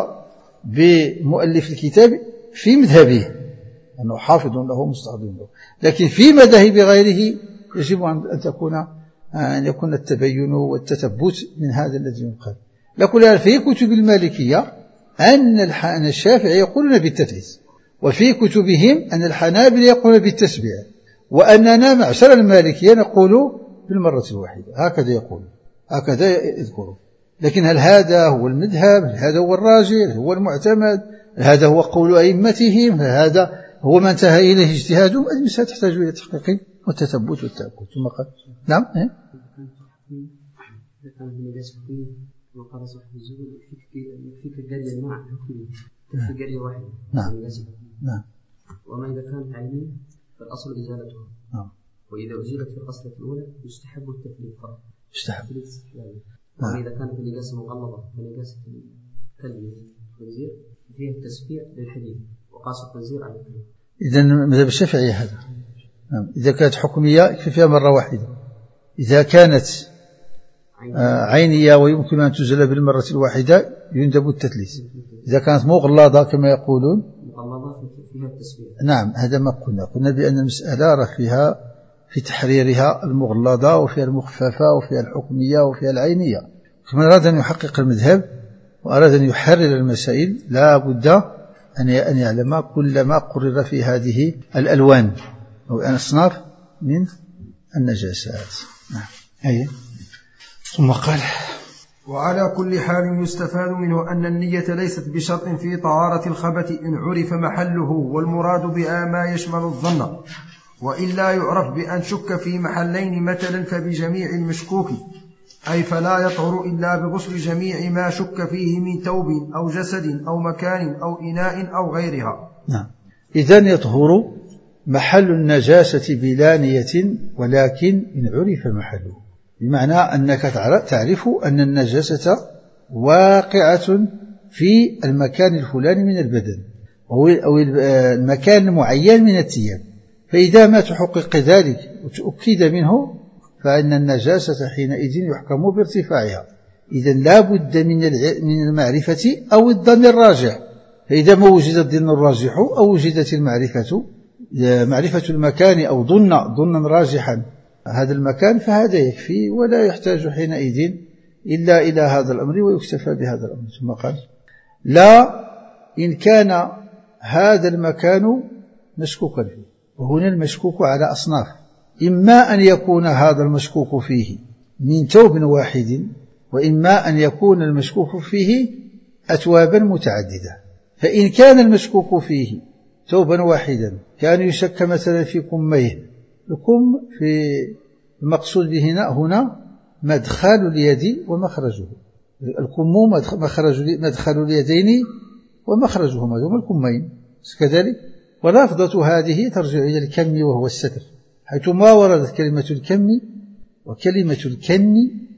بمؤلف الكتاب في مذهبه أنه حافظ له مستحضر له، لكن في مذاهب غيره يجب أن تكون أن يكون التبين والتثبت من هذا الذي ينقل. لكن في كتب المالكية أن الشافعي يقولون بالتثليث، وفي كتبهم أن الحنابلة يقولون بالتسبيع، وأننا معشر المالكية نقول بالمرة الواحدة، هكذا يقول هكذا يذكرون. لكن هل هذا هو المذهب؟ هل هذا هو الراجح؟ هو المعتمد؟ هل هذا هو قول أئمتهم؟ هل هذا هو ما انتهى إليه اجتهادهم؟ المسألة تحتاج إلى تحقيق والتثبت والتأكد. ثم قال نعم إيه؟ وقال صاحب الزهد يكفيك الجارية الماء يكفي جارية واحدة. نعم نعم. وما إذا كانت عينية فالأصل إزالتها. نعم. وإذا أزيلت في الأصل الأولى يستحب التثليث فقط. يستحب. وما إذا كانت النجاسة مغلظة كنجاسة الكلب الخنزير فيها التسبيع للحديد وقاس الخنزير على الكلب. إذا مذهب الشافعي هذا. نعم. إذا كانت حكمية يكفي فيها مرة واحدة. إذا كانت عينية ويمكن أن تزال بالمرة الواحدة يندب التثليث. إذا كانت مغلظة كما يقولون مغلظة فيها التسبيع. نعم هذا ما قلنا قلنا بأن المسألة راه فيها في تحريرها المغلظة وفيها المخففة وفيها الحكمية وفيها العينية. من أراد أن يحقق المذهب وأراد أن يحرر المسائل لا بد أن يعلم كل ما قرر في هذه الألوان أو الأصناف من النجاسات. أي. ثم قال: وعلى كل حال يستفاد منه أن النية ليست بشرط في طهارة الخبث إن عرف محله، والمراد بها ما يشمل الظن، وإلا يعرف بأن شك في محلين مثلا فبجميع المشكوك، أي فلا يطهر إلا بغسل جميع ما شك فيه من ثوب أو جسد أو مكان أو إناء أو غيرها. نعم. إذن يطهر محل النجاسة بلا نية ولكن إن عرف محله، بمعنى أنك تعرف أن النجاسة واقعة في المكان الفلاني من البدن أو المكان المعين من الثياب، فإذا ما تحقق ذلك وتأكد منه فإن النجاسة حينئذ يحكم بارتفاعها. إذن لا بد من المعرفة أو الظن الراجح، فإذا ما وجد الظن الراجح أو وجدت المعرفة معرفة المكان أو ظن ظنا راجحا هذا المكان فهذا يكفي ولا يحتاج حينئذ إلا إلى هذا الأمر ويكتفى بهذا الأمر. ثم قال: لا إن كان هذا المكان مشكوكا فيه. وهنا المشكوك على أصناف: إما أن يكون هذا المشكوك فيه من ثوب واحد، وإما أن يكون المشكوك فيه أثوابا متعددة. فإن كان المشكوك فيه ثوبا واحدا كان يشك مثلا في كميه، الكم في المقصود به هنا مدخل اليد ومخرجه، الكم مخرج مدخل اليدين ومخرجهما هما الكمين كذلك. ولفظة هذه ترجع إلى الكم وهو الستر، حيث ما وردت كلمة الكم وكلمة الكن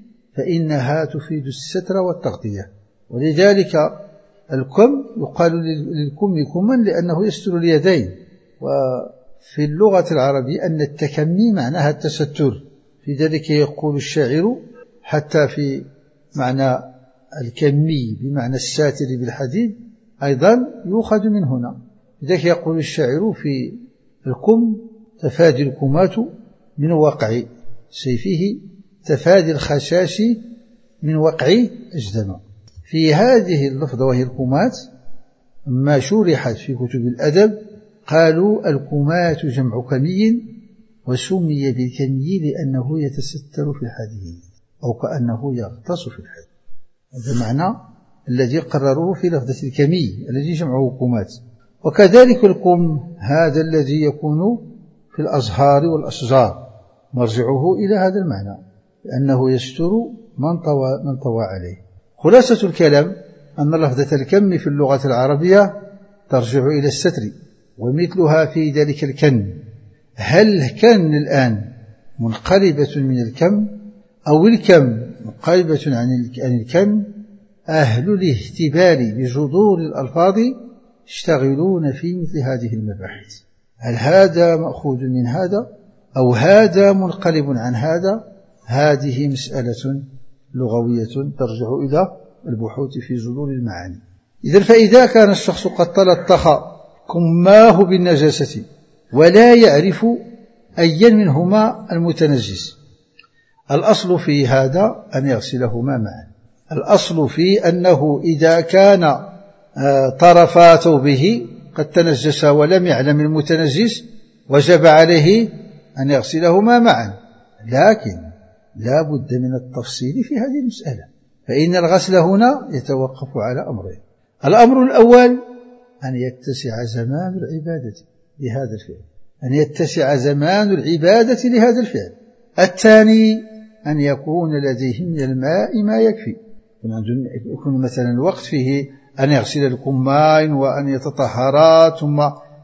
فإنها تفيد الستر والتغطية، ولذلك الكم يقال للكم كما لأنه يستر اليدين. وفي اللغة العربية أن التكمي معناها التستر، في ذلك يقول الشاعر حتى في معنى الكمي بمعنى الساتر بالحديد أيضا يؤخذ من هنا. لذلك يقول الشاعر في الكم: تفادي الكمات من وقع سيفه، تفادي الخشاش من وقع أجدم. في هذه اللفظة وهي الكمات ما شرحت في كتب الأدب قالوا الكمات جمع كمي، وسمي بالكمي لأنه يتستر في الحديد أو كأنه يغطس في الحديد. هذا معنى الذي قرروه في لفظة الكمي الذي جمعه كمات. وكذلك الكم هذا الذي يكون في الأزهار والأشجار مرجعه إلى هذا المعنى، لأنه يستر من طوى, من طوى عليه. خلاصة الكلام أن لفظة الكم في اللغة العربية ترجع إلى الستر، ومثلها في ذلك الكن. هل كان الآن منقلبة من الكم أو الكم منقلبة عن الكم؟ أهل الاهتبال بجذور الألفاظ يشتغلون في مثل هذه المباحث، هل هذا مأخوذ من هذا أو هذا منقلب عن هذا؟ هذه مسألة لغوية ترجع إلى البحوث في جذور المعاني. إذن فإذا كان الشخص قد تلطخ كماه بالنجاسة ولا يعرف أيا منهما المتنجس، الأصل في هذا أن يغسلهما معا. الأصل في أنه إذا كان طرفا ثوبه قد تنجس ولم يعلم المتنجس وجب عليه أن يغسلهما معا، لكن لا بد من التفصيل في هذه المسألة، فإن الغسل هنا يتوقف على أمرين. الأمر الأول أن يتسع زمان العبادة لهذا الفعل، أن يتسع زمان العبادة لهذا الفعل. الثاني أن يكون لديه من الماء ما يكفي، يكون مثلا الوقت فيه أن يغسل الكمين وأن يتطهرا ثم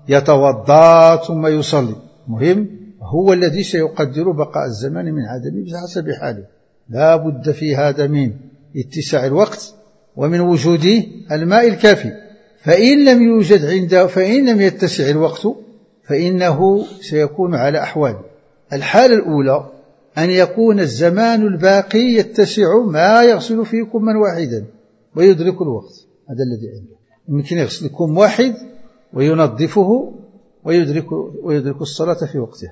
يتوضا ثم يصلي. مهم هو الذي سيقدر بقاء الزمان من عدمه بحسب حاله. لا بد في هذا من اتساع الوقت ومن وجود الماء الكافي. فإن لم يوجد عنده فإن لم يتسع الوقت فإنه سيكون على أحوال. الحالة الأولى أن يكون الزمان الباقي يتسع ما يغسل فيه كما واحدا ويدرك الوقت، هذا الذي عنده. يمكن يغسل كم واحد وينظفه ويدرك, ويدرك الصلاة في وقتها.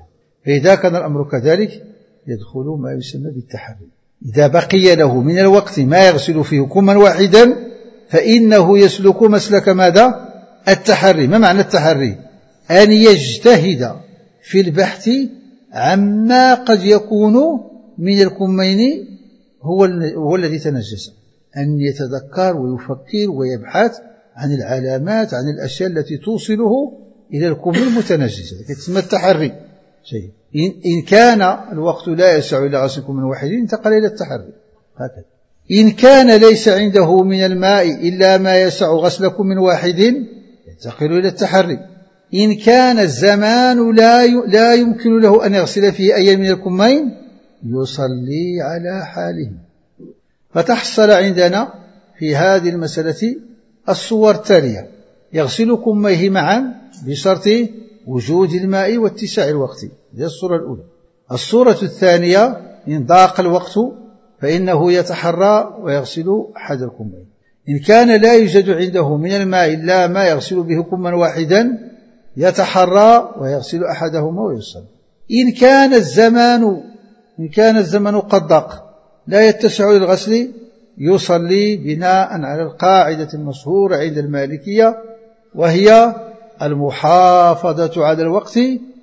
فإذا كان الأمر كذلك يدخل ما يسمى بالتحري. إذا بقي له من الوقت ما يغسل فيه كما واحدا فإنه يسلك مسلك ماذا؟ التحري. ما معنى التحري؟ أن يجتهد في البحث عما قد يكون من الكمين هو, هو الذي تنجس، أن يتذكر ويفكر ويبحث عن العلامات، عن الأشياء التي توصله إلى الكم المتنجس. هذا تسمى التحري. شيء إن كان الوقت لا يسع إلى غسل كم واحد انتقل إلى التحري. هكذا. إن كان ليس عنده من الماء إلا ما يسع غسل كم واحد ينتقل إلى التحري. إن كان الزمان لا لا يمكن له أن يغسل فيه أي من الكمين يصلي على حاله. فتحصل عندنا في هذه المسألة الصور التالية: يغسل كميه معا بشرط وجود الماء واتساع الوقت، هذه الصورة الأولى. الصورة الثانية: إن ضاق الوقت فإنه يتحرى ويغسل أحد الكمين. إن كان لا يوجد عنده من الماء إلا ما يغسل به كما واحدا يتحرى ويغسل أحدهما ويصلي. إن كان الزمان إن كان الزمن قد ضاق لا يتسع للغسل يصلي بناء على القاعدة المشهورة عند المالكية، وهي المحافظة على الوقت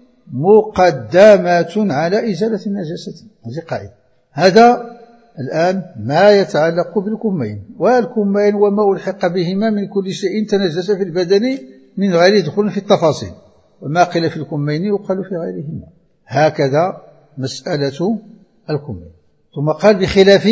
مقدمة على إزالة النجاسة. هذه قاعدة. هذا الآن ما يتعلق بالكمين، والكمين وما ألحق بهما من كل شيء تنجس في البدن من غير دخول في التفاصيل، وما قيل في الكمين يقال في غيرهما. هكذا مسألة الكمين. ثم قال بخلاف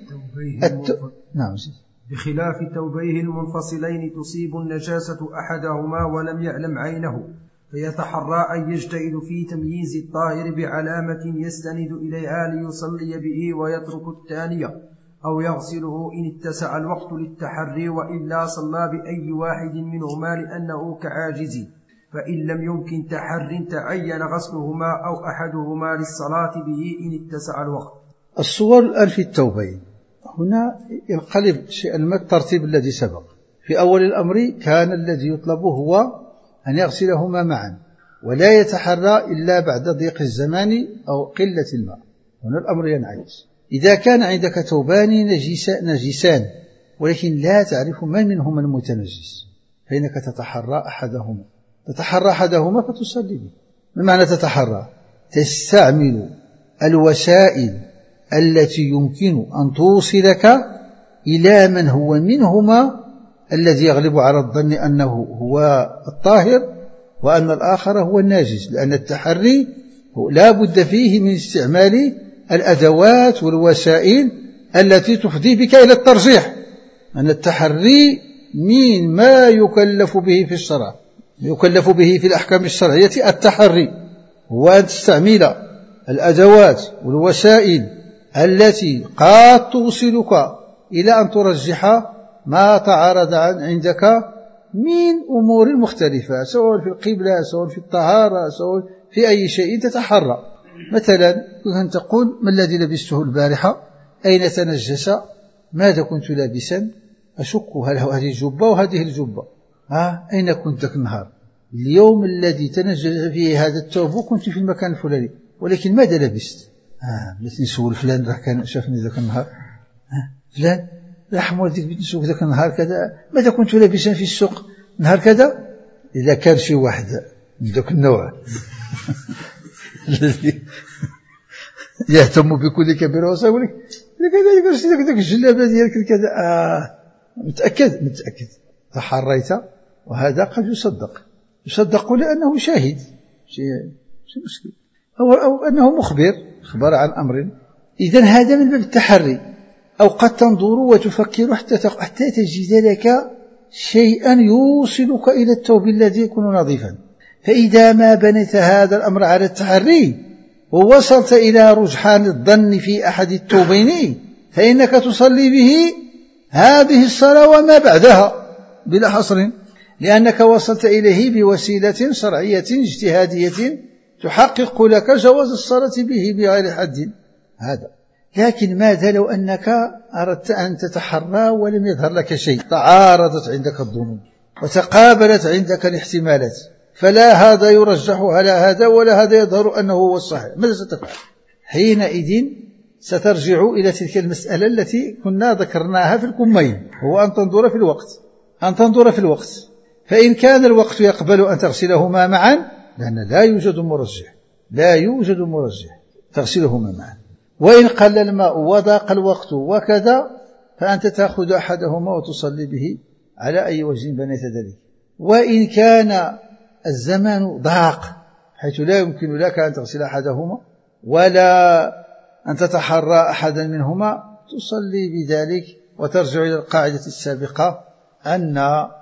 الت... نعم بخلاف توبيه المنفصلين تصيب النجاسة أحدهما ولم يعلم عينه، فيتحرى أن يجتهد في تمييز الطاهر بعلامة يستند إليها ليصلي به ويترك الثانية، أو يغسله إن اتسع الوقت للتحري، وإلا صلى بأي واحد منهما لأنه كعاجز. فإن لم يمكن تحر تعين غسلهما أو أحدهما للصلاة به إن اتسع الوقت. الصور الآن في التوبين هنا ينقلب شيئا ما الترتيب الذي سبق. في أول الأمر كان الذي يطلب هو أن يغسلهما معا ولا يتحرى إلا بعد ضيق الزمان أو قلة الماء. هنا الأمر ينعكس. إذا كان عندك توبان نجسان ولكن لا تعرف من منهما المتنجس فإنك تتحرى أحدهما تتحرى أحدهما فتصلي به. ما معنى تتحرى؟ تستعمل الوسائل التي يمكن أن توصلك إلى من هو منهما الذي يغلب على الظن أنه هو الطاهر وأن الآخر هو الناجس، لأن التحري لا بد فيه من استعمال الأدوات والوسائل التي تفضي بك إلى الترجيح. أن التحري من ما يكلف به في الشرع يكلف به في الأحكام الشرعية التحري هو أن تستعمل الأدوات والوسائل التي قد توصلك إلى أن ترجح ما تعارض عندك من أمور مختلفة، سواء في القبلة، سواء في الطهارة، سواء في أي شيء تتحرى. مثلا كنت تقول: ما الذي لبسته البارحة؟ أين تنجس؟ ماذا كنت لابسا؟ أشك هل هذه الجبة وهذه الجبة. ها أين كنت ذاك النهار؟ اليوم الذي تنجس فيه هذا الثوب كنت في المكان الفلاني، ولكن ماذا لبست؟ ها بلاتني نسول فلان راه كان شافني ذاك النهار. ها فلان راح والديك بغيت نشوف ذاك النهار كذا، ماذا كنت لابسا في السوق نهار كذا؟ إذا كان شي واحد من ذاك النوع الذي يهتم بكل كبير وصغير يقول لك كذا يقول لك الجلابه ديالك كذا. آه متأكد متأكد تحريت، وهذا قد يصدق يصدق لأنه شاهد شيء شيء مشكل، أو, أو أنه مخبر خبر عن أمر. إذن هذا من باب التحري. أو قد تنظر وتفكر حتى حتى تجد لك شيئا يوصلك إلى الثوب الذي يكون نظيفا، فإذا ما بنيت هذا الأمر على التحري ووصلت إلى رجحان الظن في أحد الثوبين فإنك تصلي به هذه الصلاة وما بعدها بلا حصر، لأنك وصلت إليه بوسيلة شرعية اجتهادية تحقق لك جواز الصلاة به بغير حد. هذا. لكن ماذا لو أنك أردت أن تتحرى ولم يظهر لك شيء، تعارضت عندك الظنون وتقابلت عندك الاحتمالات، فلا هذا يرجح على هذا ولا هذا يظهر أنه هو الصحيح. ماذا ستفعل؟ حينئذ سترجع إلى تلك المسألة التي كنا ذكرناها في الكمين، هو أن تنظر في الوقت أن تنظر في الوقت فإن كان الوقت يقبل أن تغسلهما معا، لأن لا يوجد مرجح لا يوجد مرجح تغسلهما معا، وإن قل الماء وضاق الوقت وكذا فأنت تأخذ أحدهما وتصلي به على أي وجه بنيت ذلك. وإن كان الزمان ضاق حيث لا يمكن لك أن تغسل أحدهما ولا أن تتحرى أحدا منهما، تصلي بذلك وترجع إلى القاعدة السابقة أن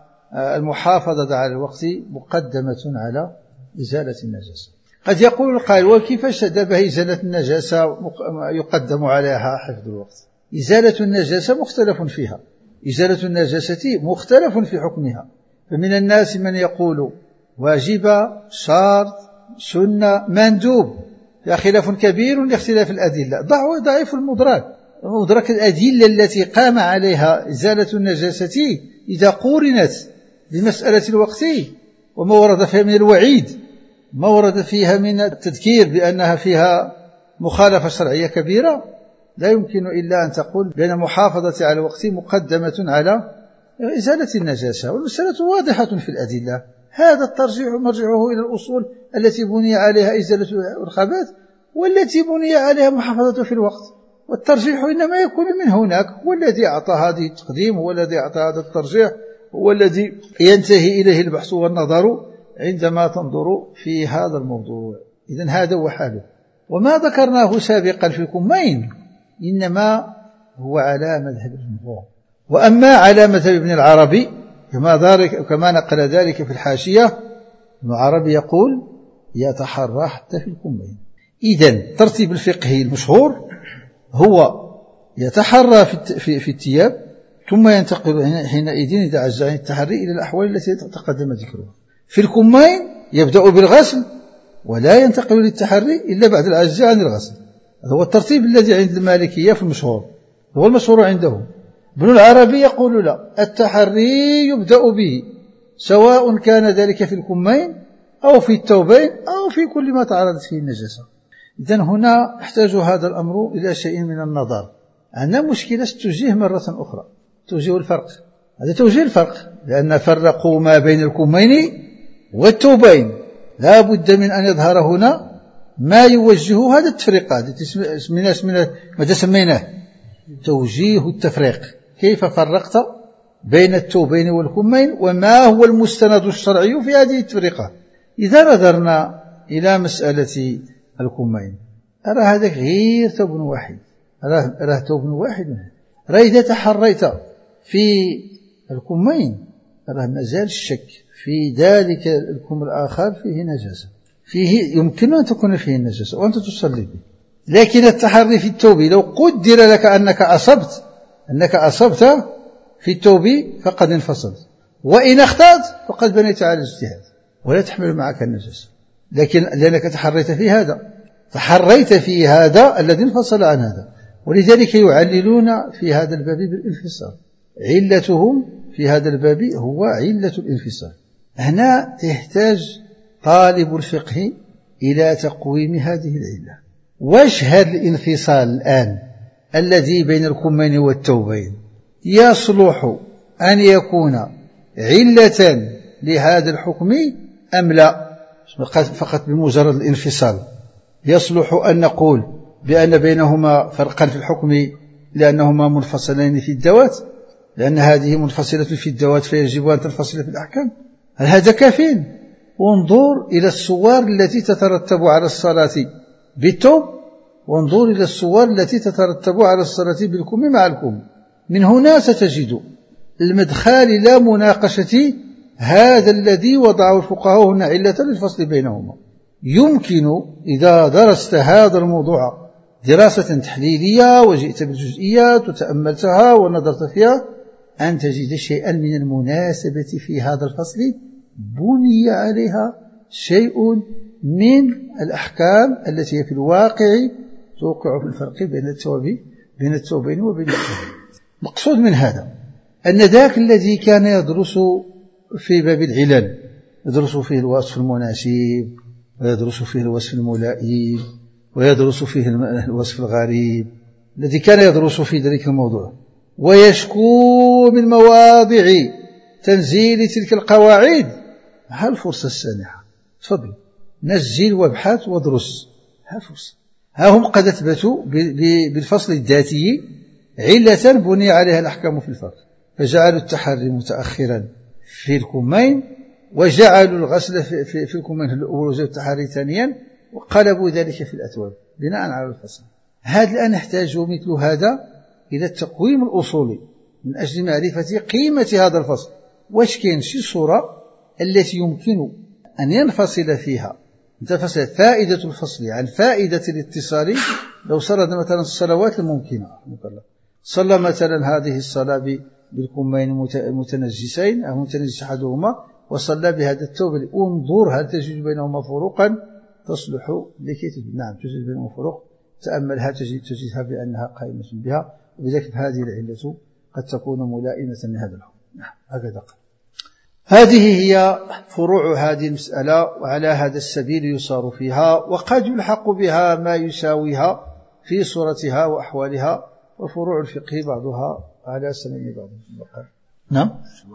المحافظة على الوقت مقدمة على إزالة النجاسة. قد يقول القائل: وكيفاش دابا إزالة النجاسة يقدم عليها حفظ الوقت؟ إزالة النجاسة مختلف فيها، إزالة النجاسة مختلف في حكمها، فمن الناس من يقول واجبة، شرط، سنة، مندوب، فيها خلاف كبير لاختلاف الأدلة. ضعيف المدرك مدرك الأدلة التي قام عليها إزالة النجاسة إذا قورنت بمسألة الوقت وما ورد فيها من الوعيد، ما ورد فيها من التذكير بأنها فيها مخالفة شرعية كبيرة، لا يمكن إلا أن تقول بأن المحافظة على الوقت مقدمة على إزالة النجاسة، والمسألة واضحة في الأدلة. هذا الترجيح مرجعه إلى الأصول التي بني عليها إزالة الخبث والتي بني عليها محافظة في الوقت، والترجيح إنما يكون من هناك. هو الذي أعطى هذه التقديم، هو الذي أعطى هذا الترجيح، هو الذي ينتهي إليه البحث والنظر عندما تنظر في هذا الموضوع. إذن هذا هو حاله. وما ذكرناه سابقا في الكمين إنما هو على مذهب الجمهور، وأما على مذهب ابن العربي كما نقل ذلك في الحاشية، ابن العربي يقول يتحرى حتى في الكمين. إذن ترتيب الفقهي المشهور هو يتحرى في, في الثياب، ثم ينتقل حينئذ إذا عجز عن التحري إلى الأحوال التي تقدم ذكرها. في الكمين يبدأ بالغسل ولا ينتقل للتحري إلا بعد العجز عن الغسل. هذا هو الترتيب الذي عند المالكية في المشهور، هو المشهور عندهم. ابن العربي يقول لا، التحري يبدأ به سواء كان ذلك في الكمين أو في الثوبين أو في كل ما تعرضت فيه النجاسة. إذن هنا يحتاج هذا الأمر إلى شيء من النظر. عندنا مشكلة توجيه مرة أخرى، توجيه الفرق. هذا توجيه الفرق، لأن فرقوا ما بين الكمين والثوبين، لا بد من أن يظهر هنا ما يوجه هذا التفريق، هذا ماذا سميناه توجيه التفريق. كيف فرقت بين الثوبين والكمين وما هو المستند الشرعي في هذه التفرقة؟ إذا نظرنا إلى مسألة الكمين أرى هذا غير ثوب واحد، أرى ثوب واحد. أرى إذا تحريت في الكمين أرى مازال الشك في ذلك الكم الآخر فيه نجاسة، فيه يمكن أن تكون فيه النجاسة وأنت تصلي به. لكن التحري في الثوب لو قدر لك أنك أصبت أنك أصبت في الثوب فقد انفصلت، وإن أخطأت فقد بنيت على الاجتهاد ولا تحمل معك النجاسة، لكن لأنك تحريت في هذا تحريت في هذا الذي انفصل عن هذا. ولذلك يعللون في هذا الباب بالانفصال، علتهم في هذا الباب هو علة الانفصال. هنا تحتاج طالب الفقه إلى تقويم هذه العلة. واش هذا الانفصال الآن الذي بين الكمين والثوبين يصلح أن يكون علة لهذا الحكم أم لا؟ فقط بمجرد الانفصال يصلح أن نقول بأن بينهما فرقا في الحكم لأنهما منفصلين في الذوات، لأن هذه منفصلة في الذوات فيجب أن تنفصل في الأحكام؟ هل هذا كافين؟ وانظر إلى الصور التي تترتب على الصلاة بالثوب، وانظر إلى الصور التي تترتب على الصلاة بالكم مع الكم. من هنا ستجد المدخال لا مناقشة هذا الذي وضعه الفقهاء هنا علة للفصل بينهما. يمكن إذا درست هذا الموضوع دراسة تحليلية وجئت بالجزئيات وتأملتها ونظرت فيها أن تجد شيئا من المناسبة في هذا الفصل بني عليها شيء من الأحكام التي هي في الواقع توقع في الفرق بين الثوبين بين الثوبين وبين الثوبين. مقصود من هذا أن ذاك الذي كان يدرس في باب العلل يدرس فيه الوصف المناسب، ويدرس فيه الوصف الملائم، ويدرس فيه الوصف الغريب الذي كان يدرس في ذلك الموضوع، ويشكو من مواضع تنزيل تلك القواعد. ها الفرصة السانحة، تفضل نزل وابحث وادرس، ها الفرصة. ها هم قد اثبتوا بالفصل الذاتي علة بني عليها الأحكام في الفقه، فجعلوا التحري متأخرا في الكمين، وجعلوا الغسل في, في, في الكمين الأول وجعلوا التحري ثانيا، وقلبوا ذلك في الأثواب بناء على الفصل. هذا الآن نحتاج مثل هذا إلى التقويم الأصولي من أجل معرفة قيمة هذا الفصل. واش كاين شي صورة التي يمكن أن ينفصل فيها تنفصل فائدة الفصل عن فائدة الاتصال؟ لو صارت مثلا الصلوات الممكنة، صلى مثلا هذه الصلاة بالكمين المتنجسين أو متنجس أحدهما، وصلى بهذا الثوب، انظر هل تجد بينهما فروقا تصلح لكي تجد. نعم تجد بينهما فروق، تأملها تجد تجدها بأنها قائمة بها، وبذلك هذه العلة قد تكون ملائمة لهذا الحكم. نعم هكذا قال. هذه هي فروع هذه المسألة، وعلى هذا السبيل يصار فيها، وقد يلحق بها ما يساويها في صورتها وأحوالها، وفروع الفقه بعضها على سنن بعض. نعم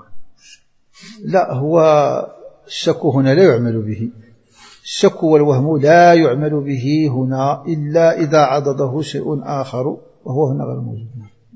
لا، هو الشك هنا لا يعمل به، الشك والوهم لا يعمل به هنا إلا إذا عضده شيء آخر، وهو هنا غير موجود.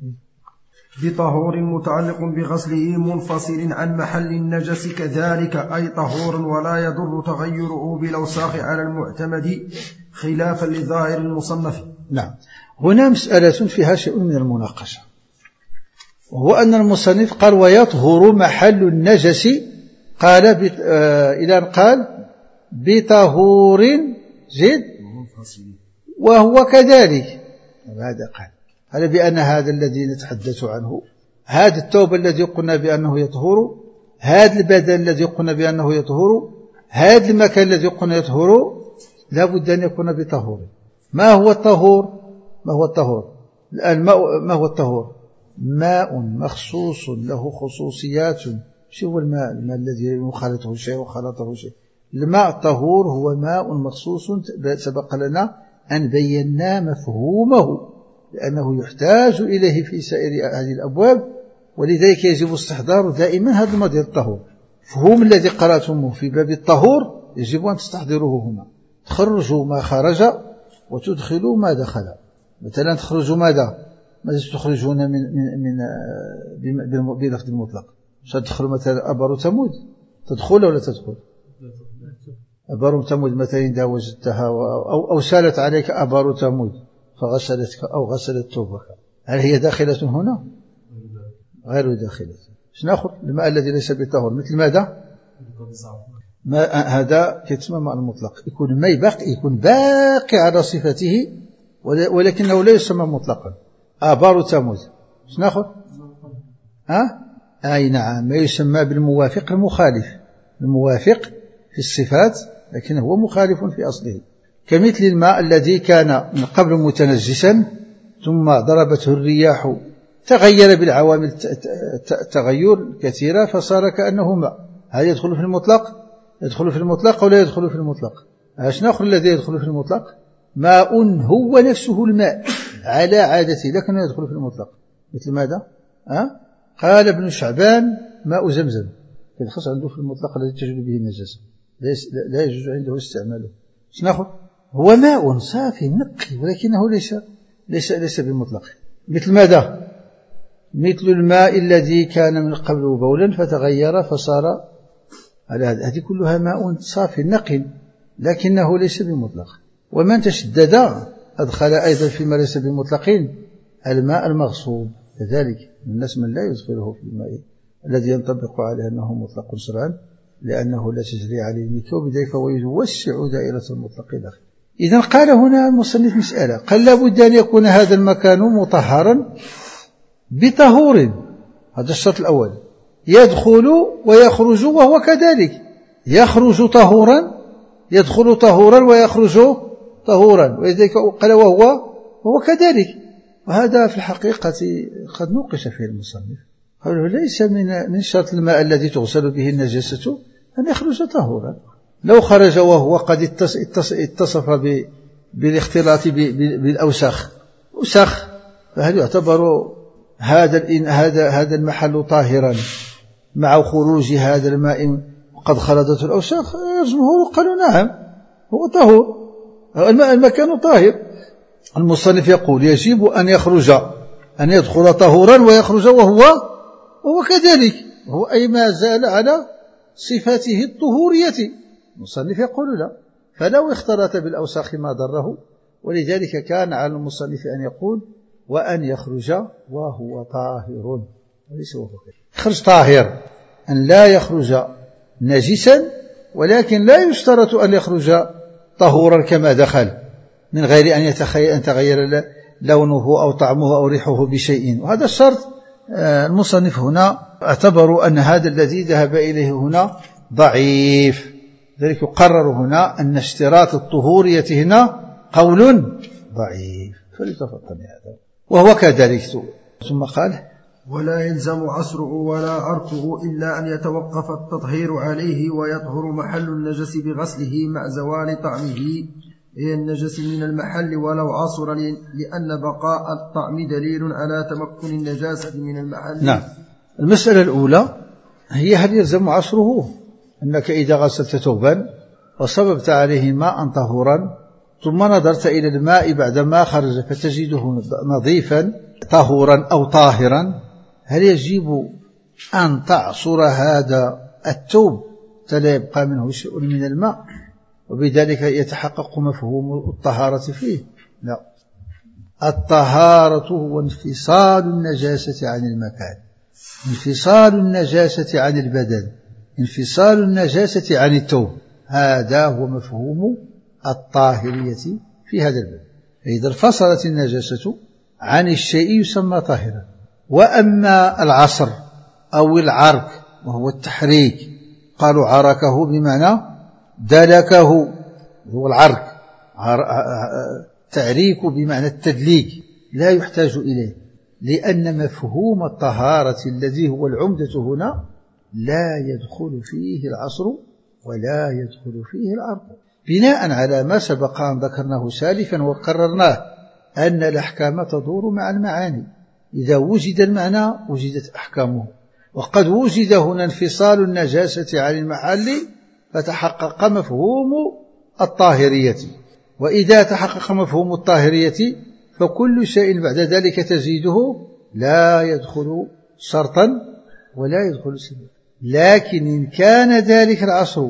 بطهور متعلق بغسله منفصل عن محل النجس كذلك، أي طهور ولا يضر تغيره بالأوساخ على المعتمد، خلافا لظاهر المصنف. نعم، هنا مسألة فيها شيء من المناقشة، وهو أن المصنف قال ويطهر محل النجس، قال بت... آه... إلى أن قال بطهور زد وهو كذلك. هذا قال هذا بأن هذا الذي نتحدث عنه، هذا الثوب الذي قلنا بأنه يطهر، هذا البدن الذي قلنا بأنه يطهر، هذا المكان الذي قلنا يطهر، لا بد أن يكون بطهور. ما هو الطهور؟ ما هو الطهور الآن؟ ما هو الطهور؟ ماء مخصوص له خصوصيات. شو هو الماء؟ الماء الذي يخالطه شيء وخلطه شيء. الماء الطهور هو ماء مخصوص، سبق لنا أن بينا مفهومه، لأنه يحتاج إليه في سائر هذه الأبواب، ولذلك يجب استحضار دائما هذا المدير الطهور. فهم الذي قرأتموه في باب الطهور يجب أن تستحضروه هنا. تخرجوا ما خرج وتدخلوا ما دخل. مثلا تخرجوا ماذا؟ ماذا تخرجون من من من بلفظ المطلق؟ تدخلوا مثلا أبر ثمود، تدخل ولا تدخل؟ أبر ثمود مثلا إذا وجدتها أو أو سالت عليك أبر ثمود فغسلتك أو غسلت ثوبك، هل هي داخلة هنا؟ غير داخلة. نأخذ الماء الذي ليس بطهور مثل ماذا؟ ما هذا كيتسمى ماء المطلق، يكون الماء باقي، يكون باقي على صفته ولكنه لا يسمى مطلقا. آبار ثمود نأخذ ها أي نعم، ما يسمى بالموافق المخالف، الموافق في الصفات لكنه هو مخالف في أصله، كمثل الماء الذي كان من قبل متنجسا ثم ضربته الرياح تغير بالعوامل تغير كثيرة فصار كأنه ماء. هل يدخل في المطلق؟ يدخل في المطلق ولا يدخل في المطلق؟ ايش نأخذ الذي يدخل في المطلق؟ ماء هو نفسه الماء على عادته لكنه يدخل في المطلق. مثل ماذا؟ أه؟ قال ابن شعبان ماء زمزم يدخل عنده في المطلق الذي تجد به النجاسة، لا يجوز عنده استعماله. ايش نأخذ؟ هو ماء صافي نقي ولكنه ليس ليس ليس بالمطلق. مثل ماذا؟ مثل الماء الذي كان من قبل بولا فتغير فصار على هذا، هذه كلها ماء صافي نقي لكنه ليس بالمطلق. ومن تشدد أدخل أيضا فيما ليس بالمطلقين الماء المغصوب كذلك، الناس من لا يدخله في الماء الذي ينطبق عليه أنه مطلق شرعا لأنه لا تجري عليه الملكة، وبذلك فهو يوسع دائرة المطلق إلى آخره. إذن قال هنا المصنف مسألة، قال لابد أن يكون هذا المكان مطهرا بطهور، هذا الشرط الأول، يدخل ويخرج وهو كذلك، يخرج طهورا يدخل طهورا ويخرج طهورا، ولذلك قال وهو وهو كذلك. وهذا في الحقيقة قد نوقش فيه المصنف، قال ليس من من شرط الماء الذي تغسل به النجاسة أن يخرج طهورا. لو خرج وهو قد اتصف بالاختلاط بالأوساخ أوساخ، فهل يعتبر هذا هذا هذا المحل طاهرا مع خروج هذا الماء وقد خلطته الأوساخ؟ الجمهور قالوا نعم هو طهور، المكان طاهر. المصنف يقول يجب أن يخرج أن يدخل طهورا ويخرج وهو وهو كذلك، هو أي ما زال على صفاته الطهورية. المصنف يقول لا، فلو اختلط بالأوساخ ما ضره، ولذلك كان على المصنف أن يقول وأن يخرج وهو طاهر، وليس وهو كذلك. يخرج طاهر، أن لا يخرج نجسا، ولكن لا يشترط أن يخرج طهورا كما دخل من غير أن يتغير لونه أو طعمه أو ريحه بشيء. وهذا الشرط المصنف هنا اعتبروا أن هذا الذي ذهب إليه هنا ضعيف، ذلك يقرر هنا أن اشتراط الطهورية هنا قول ضعيف، فلتفضل هذا. وهو كذلك. ثم قال ولا يلزم عصره ولا عرقه إلا أن يتوقف التطهير عليه ويطهر محل النجس بغسله مع زوال طعمه هي النجس من المحل ولو عصر، لأن بقاء الطعم دليل على تمكن النجاسة من المحل. نعم. المسألة الأولى هي هل يلزم عصره؟ أنك إذا غسلت ثوبا وصببت عليه ماء طهورا ثم نظرت إلى الماء بعدما خرج فتجده نظيفا طهورا أو طاهرا، هل يجب أن تعصر هذا الثوب فلا يبقى منه شيء من الماء وبذلك يتحقق مفهوم الطهارة فيه؟ لا. الطهارة هو انفصال النجاسة عن المكان، انفصال النجاسة عن البدن، انفصال النجاسة عن الثوب، هذا هو مفهوم الطاهرية في هذا الباب. فإذا انفصلت النجاسة عن الشيء يسمى طاهرا. وأما العصر أو العرك وهو التحريك، قالوا عركه بمعنى دلكه، هو العرك، تعريك بمعنى التدليك، لا يحتاج إليه، لأن مفهوم الطهارة الذي هو العمدة هنا لا يدخل فيه العصر ولا يدخل فيه العرق، بناء على ما سبق أن ذكرناه سالفا وقررناه أن الأحكام تدور مع المعاني، إذا وجد المعنى وجدت أحكامه. وقد وجد هنا انفصال النجاسة عن المحل فتحقق مفهوم الطاهرية، وإذا تحقق مفهوم الطاهرية فكل شيء بعد ذلك تزيده لا يدخل شرطا ولا يدخل سببا. لكن إن كان ذلك العصر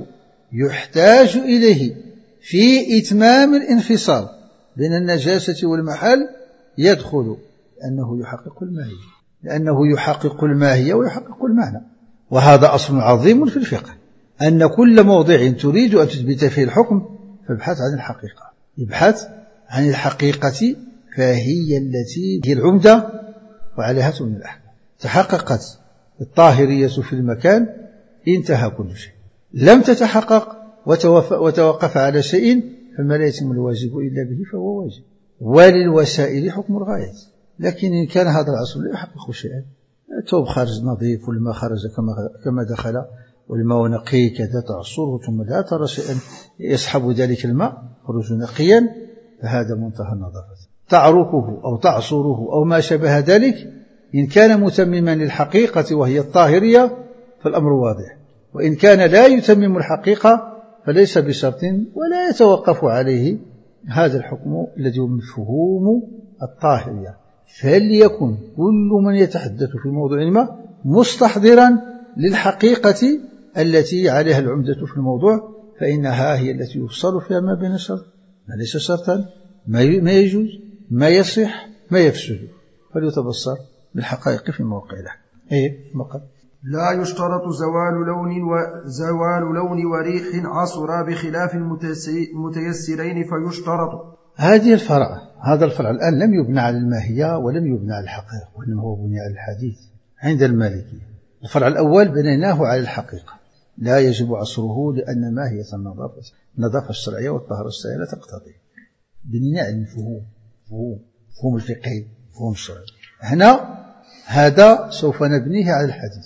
يحتاج إليه في إتمام الانفصال بين النجاسة والمحل يدخل، لأنه يحقق الماهية، لأنه يحقق الماهية ويحقق المعنى. وهذا أصل عظيم في الفقه، أن كل موضع تريد أن تثبت فيه الحكم فابحث عن الحقيقة، ابحث عن الحقيقة، فهي التي هي العمدة وعليها تبنى الأحكام. تحققت الطاهرية في المكان انتهى كل شيء، لم تتحقق وتوقف على شيء فما لا يتم الواجب إلا به فهو واجب. وللوسائل حكم الغاية. لكن إن كان هذا العصر لا يحقق شيئا، الثوب خارج نظيف والماء خرج كما كما دخل والماء نقي كذا تعصره ثم لا ترى شيئا يسحب ذلك الماء خروج نقيا، فهذا منتهى النظافة. تعركه أو تعصره أو ما شابه ذلك إن كان متمما للحقيقة وهي الطاهرية فالأمر واضح، وإن كان لا يتمم الحقيقة فليس بشرط ولا يتوقف عليه هذا الحكم الذي هو مفهوم الطاهرية. فليكن كل من يتحدث في موضوع ما مستحضرا للحقيقة التي عليها العمدة في الموضوع، فإنها هي التي يفصل فيها ما بين الشرط ما ليس شرطا، ما يجوز، ما يصح، ما يفسد، فليتبصر بالحقائق في مواقع الأحكام. أي مقال لا يشترط زوال لون وزوال لون وريح عصر بخلاف المتيسرين فيشترط. هذه الفرع هذا الفرع الآن لم يبنى على الماهية ولم يبنى على الحقيقة، وإنما هو بني على الحديث عند المالكية. الفرع الأول بنيناه على الحقيقة، لا يجب عصره لأن ماهية النظافة النظافة الشرعية والطهارة الشرعية لا تقتضي. بنينا على الفهوم، فهوم فهوم الفقهي، فهوم الشرعي. هنا هذا سوف نبنيه على الحديث،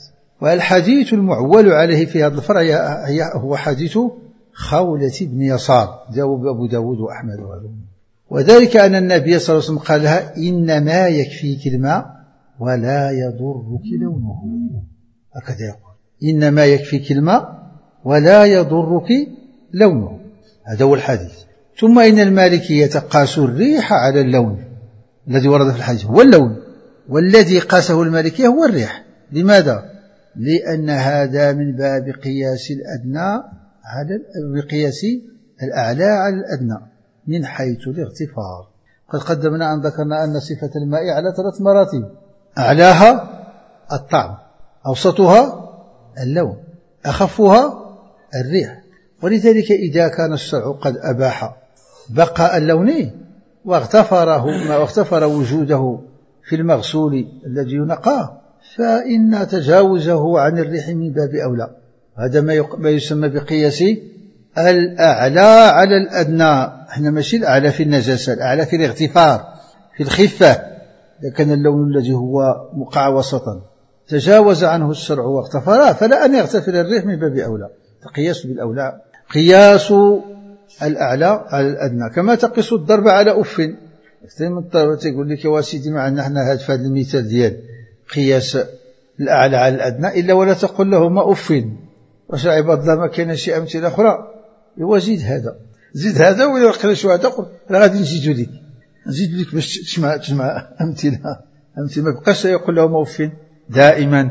والحديث المعول عليه في هذا الفرع هو حديث خولة بن يسار جاوب أبو داود وأحمد وغيرهم، وذلك أن النبي صلى الله عليه وسلم قال لها إنما يكفيك الماء ولا يضرك لونه، هكذا يقول إنما يكفيك الماء ولا يضرك لونه، هذا هو الحديث. ثم إن المالكية قاسوا الريح على اللون الذي ورد في الحديث هو اللون، والذي قاسه المالكية هو الريح. لماذا؟ لأن هذا من باب قياس الأدنى على بقياس الأعلى على الأدنى من حيث الاغتفار. قد قدمنا أن ذكرنا أن صفة الماء على ثلاث مراتب: أعلاها الطعم، أوسطها اللون، أخفها الريح. ولذلك إذا كان الشرع قد أباح بقاء اللون واغتفره واغتفر وجوده في المغسول الذي ينقاه، فإن تجاوزه عن الريح من باب أولى. هذا ما يسمى بقياس الأعلى على الأدنى. احنا ماشي الأعلى في النجاسة، الأعلى في الاغتفار في الخفة. إذا كان اللون الذي هو مقع وسطا تجاوز عنه الشرع واغتفره فلا أن يغتفر الريح من باب أولى. القياس بالأولى قياس الأعلى على الأدنى، كما تقيس الضرب على أف. تقول لك يا سيدي ما عندنا احنا هذا في هذا المثال ديال قياس الأعلى على الأدنى إلا ولا تقول له ما أف. واش عباد الله ما كاين شي أمثلة أخرى؟ إوا زيد هذا زيد هذا ولا قرا شي واحد آخر راه غادي نزيدو لك نزيد لك باش تسمع تسمع أمثلة أمثلة ما بقاش يقول له ما أف دائما.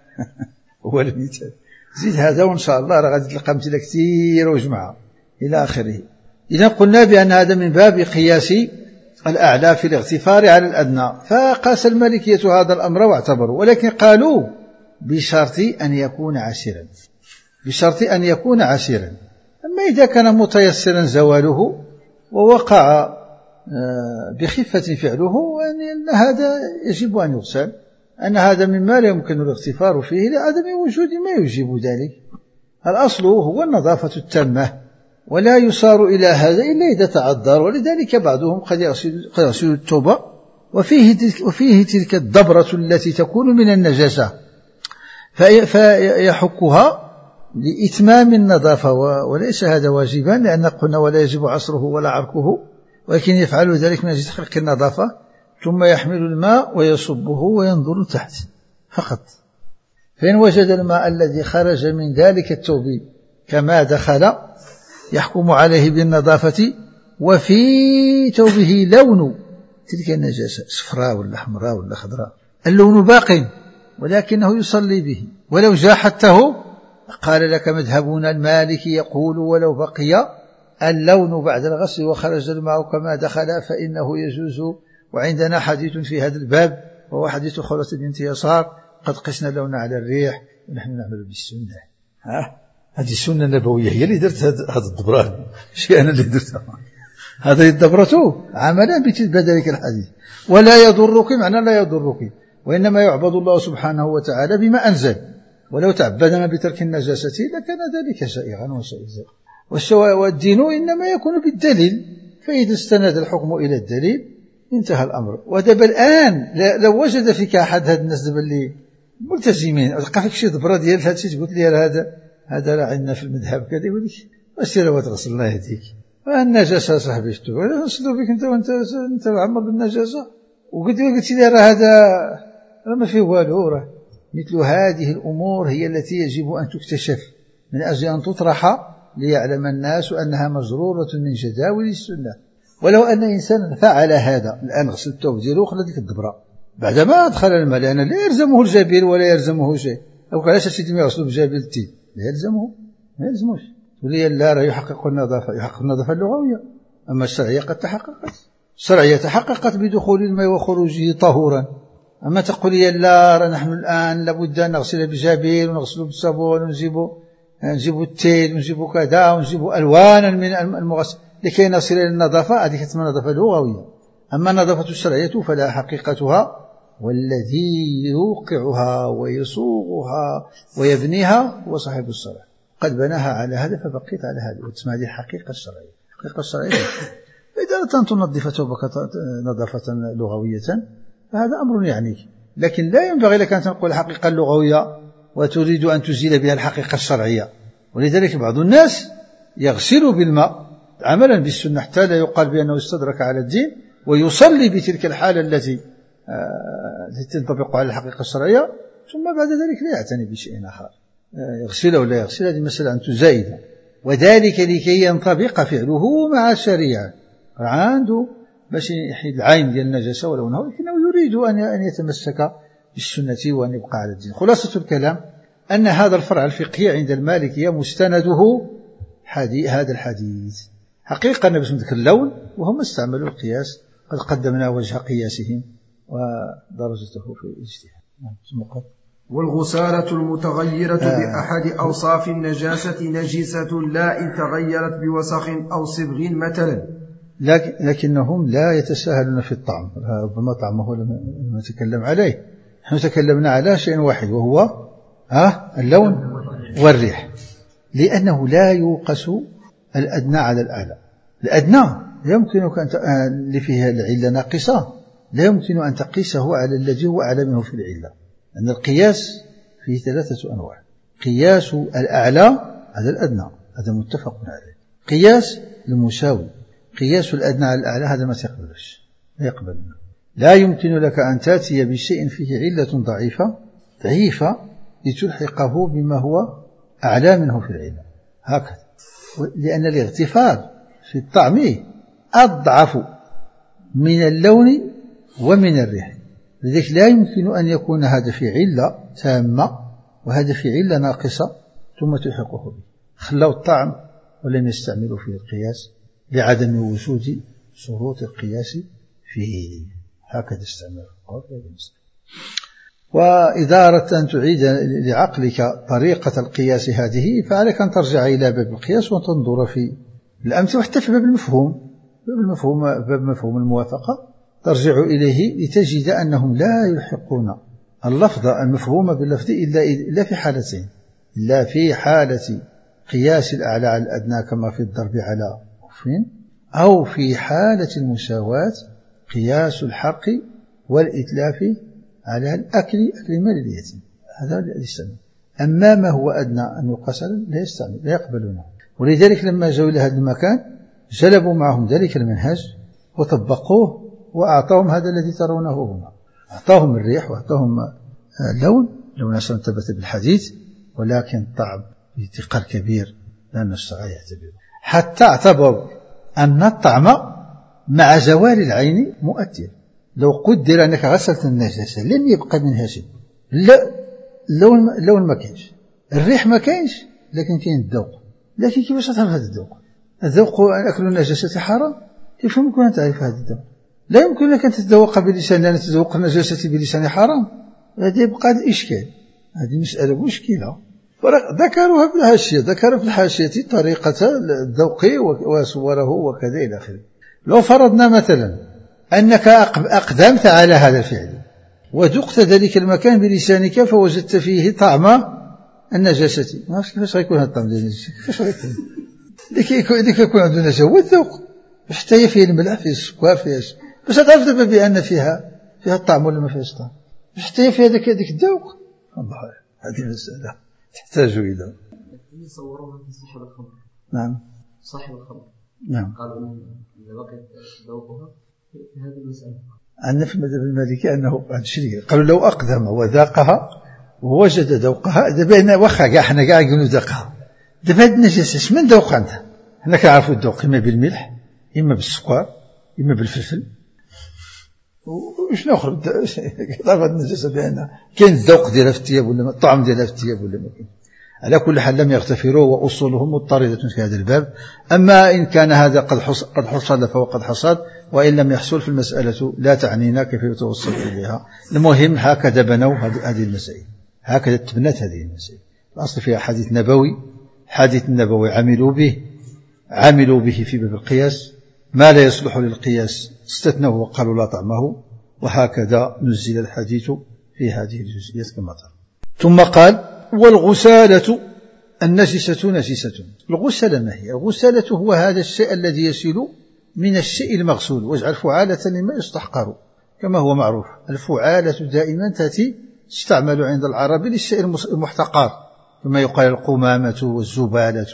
هو المثال زيد هذا وإن شاء الله راه غادي تلقى أمثلة كثير وجمعها إلى آخره. إذا قلنا بأن هذا من باب قياس الأعلى في الاغتفار على الأدنى، فقاس المالكية هذا الأمر واعتبروا، ولكن قالوا بشرط أن يكون عسيرا، بشرط أن يكون عسيرا. أما إذا كان متيسرا زواله ووقع بخفة فعله أن هذا يجب أن يغسل، أن هذا مما لا يمكن الاغتفار فيه لعدم وجود ما يجيب ذلك. الأصل هو النظافة التامة، ولا يصار إلى هذا إلا إذا تعذر. ولذلك بعضهم قد يغسل التوبة وفيه تلك, وفيه تلك الدبرة التي تكون من النجاسة فيحكها لإتمام النظافة، وليس هذا واجبا، لأن قلنا ولا يجب عصره ولا عركه، ولكن يفعل ذلك من أجل تحقيق النظافة. ثم يحمل الماء ويصبه وينظر تحت فقط، فإن وجد الماء الذي خرج من ذلك الثوب كما دخل يحكم عليه بالنظافة، وفي ثوبه لون تلك النجاسة صفراء ولا حمراء ولا خضراء، اللون باق ولكنه يصلي به ولو جاحته. قال لك مذهبنا المالكي يقول ولو بقي اللون بعد الغسل وخرج الماء كما دخل فإنه يجوز. وعندنا حديث في هذا الباب وهو حديث خولة بنت يسار قد قسنا اللون على الريح ونحن نعمل بالسنة. ها هذه السنة النبوية هي اللي درت هذا الدبران، شيء أنا اللي درتها. هذا الدبرته عملا بذلك الحديث. ولا يضرك معنى لا يضرك، وإنما يعبد الله سبحانه وتعالى بما أنزل، ولو تعبدنا بترك النجاسة لكان ذلك شائعا وسائزا. والدين إنما يكون بالدليل، فإذا استند الحكم إلى الدليل انتهى الأمر. ودب الآن لو وجد فيك أحد هذا الناس دابا اللي ملتزمين لقى فيك شي دبرة ديال هذا الشيء تقول لي هذا هذا راه عندنا في المذهب كذا، يقول لك وسير وتغسل الله يهديك النجاسة صاحبي شتو نصلوا بك أنت وأنت أنت معمر بالنجاسة، وقلت قلت لي راه هذا راه ما فيه والو. راه مثل هذه الأمور هي التي يجب أن تكتشف من أجل أن تطرح ليعلم الناس أنها مجرورة من جداول السنة. ولو أن إنسانا فعل هذا الآن غسل الثوب ديالو وخلى ديك الدبرة بعدما أدخل الماء، لأن لا يلزمه الجبير ولا يلزمه شيء. أو علاش سيدي ما يغسلوا بجبير التين؟ لا يلزمه، ما يلزموش. تقول لي لا راه يحقق النظافة، يحقق النظافة اللغوية، أما الشرعية قد تحققت. الشرعية تحققت بدخول الماء وخروجه طهورا. أما تقول لي لا راه نحن الآن لابد أن نغسل بجبير ونغسل بالصابون ونجيبوا نجيبوا التيل ونجيبوا كذا ونجيبوا ألوانا من المغسل لكي نصل إلى النظافة، هذه تسمى نظافة لغوية. أما النظافة الشرعية فلا حقيقتها، والذي يوقعها ويصوغها ويبنيها هو صاحب الشرع. قد بناها على هذا فبقيت على هذا، وتسمى هذه الحقيقة الشرعية. الحقيقة الشرعية إذا أردت أن تنظف ثوبك نظافة لغوية فهذا أمر يعني، لكن لا ينبغي لك أن تنقل الحقيقة اللغوية وتريد أن تزيل بها الحقيقة الشرعية. ولذلك بعض الناس يغسل بالماء عملا بالسنة حتى لا يقال بأنه استدرك على الدين، ويصلي بتلك الحالة التي تنطبق على الحقيقة الشرعية، ثم بعد ذلك لا يعتني بشيء آخر، يغسل أو لا يغسل هذه مسألة أن تزايد، وذلك لكي ينطبق فعله مع الشريعة. عنده باش يحيد العين ديال النجاسة ولو أنه لكنه يريد أن يتمسك بالسنة وأن يبقى على الدين. خلاصة الكلام أن هذا الفرع الفقهي عند المالكية مستنده هذا الحديث. حقيقة باش نذكر اللون وهم استعملوا القياس، قد قدمنا وجه قياسهم ودرجته في الاجتهاد. والغسالة المتغيرة آه. بأحد أوصاف النجاسة نجسة لا إن تغيرت بوسخ أو صبغ مثلا، لكن لكنهم لا يتساهلون في الطعم، ربما طعمه لم نتكلم عليه. نحن تكلمنا على شيء واحد وهو ها اللون والريح، لأنه لا يوقس الأدنى على الأعلى. الأدنى لا يمكنك أن اللي فيها العلة ناقصة لا يمكن أن تقيسه على الذي هو أعلى منه في العلة، لأن القياس فيه ثلاثة أنواع: قياس الأعلى على الأدنى هذا متفق عليه، قياس المساوي، قياس الأدنى على الأعلى هذا ما تقبلش، لا يقبلنا. لا يمكن لك أن تأتي بشيء فيه علة ضعيفة ضعيفة لتلحقه بما هو أعلى منه في العلة هكذا، لأن الاغتفار في الطعم أضعف من اللون ومن الريح، لذلك لا يمكن أن يكون هذا في علة تامة وهذا في علة ناقصة ثم تلحقه به. خلوا الطعم ولم يستعملوا فيه القياس لعدم وجود شروط القياس فيه، هكذا استعملوا. وإذا أردت أن تعيد لعقلك طريقة القياس هذه فعليك أن ترجع إلى باب القياس وتنظر في الأمثلة وحتى في باب المفهوم، باب المفهوم باب مفهوم الموافقة ترجع إليه لتجد أنهم لا يلحقون اللفظ المفهوم باللفظ إلا إلا في حالتين: إلا في حالة قياس الأعلى على الأدنى كما في الضرب على كف، أو في حالة المساواة قياس الحرق والإتلاف على الأكل أكل مال اليتيم، هذا الذي يستعمل. أما ما هو أدنى أن يقاس لا يستعمل، لا يقبلونه. ولذلك لما جاءوا إلى هذا المكان جلبوا معهم ذلك المنهج وطبقوه وأعطاهم هذا الذي ترونه هنا، أعطاهم الريح وأعطاهم اللون، لون أصلا ثبت بالحديث، ولكن طعم بثقل كبير لأن الشرع يعتبره، حتى اعتبروا أن الطعم مع زوال العين مؤثر. لو قدر أنك غسلت النجاسة لم يبقى منها شيء، لا اللون اللون ما كاينش، الريح ما كاينش، لكن كاين الذوق. لكن كيفاش تعرف هذا الذوق؟ الذوق أن أكل النجاسة حرام، كيف يمكن أن تعرف هذا الذوق؟ لا يمكن لك أن تتذوق بلسان، لأن تتذوق النجاسة بلسان حرام، هذا يبقى الإشكال، هذه مسألة مشكلة. ذكروها في الحاشية، ذكروا في الحاشية طريقة الذوق وصوره وكذا إلى آخره. لو فرضنا مثلا أنك أقدمت على هذا الفعل وذقت ذلك المكان بلسانك فوجدت فيه طعم النجاسة، ما عرفتش كيفاش غيكون هذا الطعم ديال النجاسة، كيفاش غيكون؟ لكي يكون عندنا نجاسة هو الذوق، حتى هي فيه الملح فيه السكر فيه اش، باش تعرف دابا بأن فيها فيها الطعم ولا ما فيهاش طعم، حتى هي فيها ذاك ذاك الذوق. الله، هذه مسألة تحتاج إلى يصوروها في صاحب الخمر. نعم، صاحب الخمر نعم، قالوا إن بقيت ذوقها في هذه المسألة. عندنا في المذهب المالكي أنه شريك، قالوا لو أقدم وذاقها ووجد ذوقها، دابا واخا كاع حنا كاع نقولوا ذاقها، دابا هاد النجاسة شمن ذوق عندها؟ حنا كنعرفوا الذوق إما بالملح إما بالسكر إما بالفلفل، وشنو آخر كتعرف هاد النجاسة بأن كاين الذوق ديالها في الثياب ولا الطعم ديالها في الثياب ولا ما كاين. على كل حال لم يغتفروا وأصولهم مضطردة في هذا الباب. أما إن كان هذا قد قد حصل فهو قد حصل، وإن لم يحصل في المسألة لا تعنينا كيف يتوصل إليها. المهم هكذا بنوا هذه المسائل، هكذا تبنت هذه المسائل. الأصل فيها حديث نبوي، حديث النبوي عملوا به عملوا به في باب القياس، ما لا يصلح للقياس استثنوه وقالوا لا طعمه، وهكذا نزل الحديث في هذه الجزئيات كما ترى. ثم قال: والغسالة النجسة نجسة. الغسالة ما هي؟ الغسالة هو هذا الشيء الذي يسيل من الشيء المغسول، واجعل فعالة لما يستحقر، كما هو معروف. الفعالة دائما تأتي استعملوا عند العرب للشيء المحتقر، كما يقال القمامة والزبالة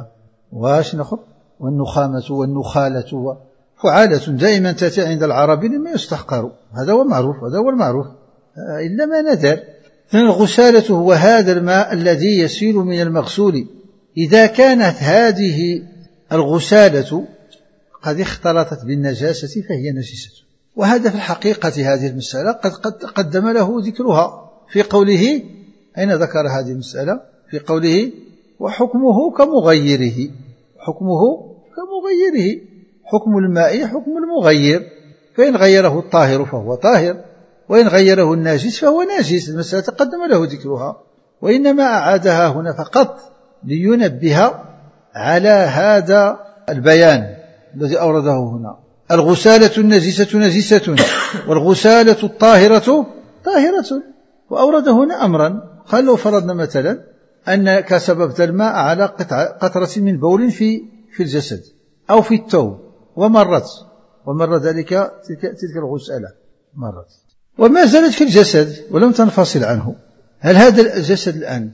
واش نخر والنخامة والنخالة فعالة دائما تأتي عند العرب لما يستحقر. هذا هو معروف، هذا هو المعروف إلا ما ندر. الغسالة هو هذا الماء الذي يسيل من المغسول إذا كانت هذه الغسالة قد اختلطت بالنجاسة فهي نجسة. وهذا في الحقيقة هذه المسألة قد قدم له ذكرها في قوله، أين ذكر هذه المسألة؟ في قوله وحكمه كمغيره، حكمه كمغيره، حكم الماء حكم المغير، فإن غيره الطاهر فهو طاهر، وإن غيره الناجس فهو ناجس. المسألة تقدم له ذكرها، وإنما أعادها هنا فقط لينبه على هذا البيان الذي أورده هنا. الغسالة النجسة نجسة والغسالة الطاهرة طاهرة. وأورد هنا أمرا، قال لو فرضنا مثلا أنك سببت الماء على قطرة من بول في في الجسد أو في الثوب ومرت ومر ذلك تلك, تلك الغسالة مرت وما زالت في الجسد ولم تنفصل عنه، هل هذا الجسد الآن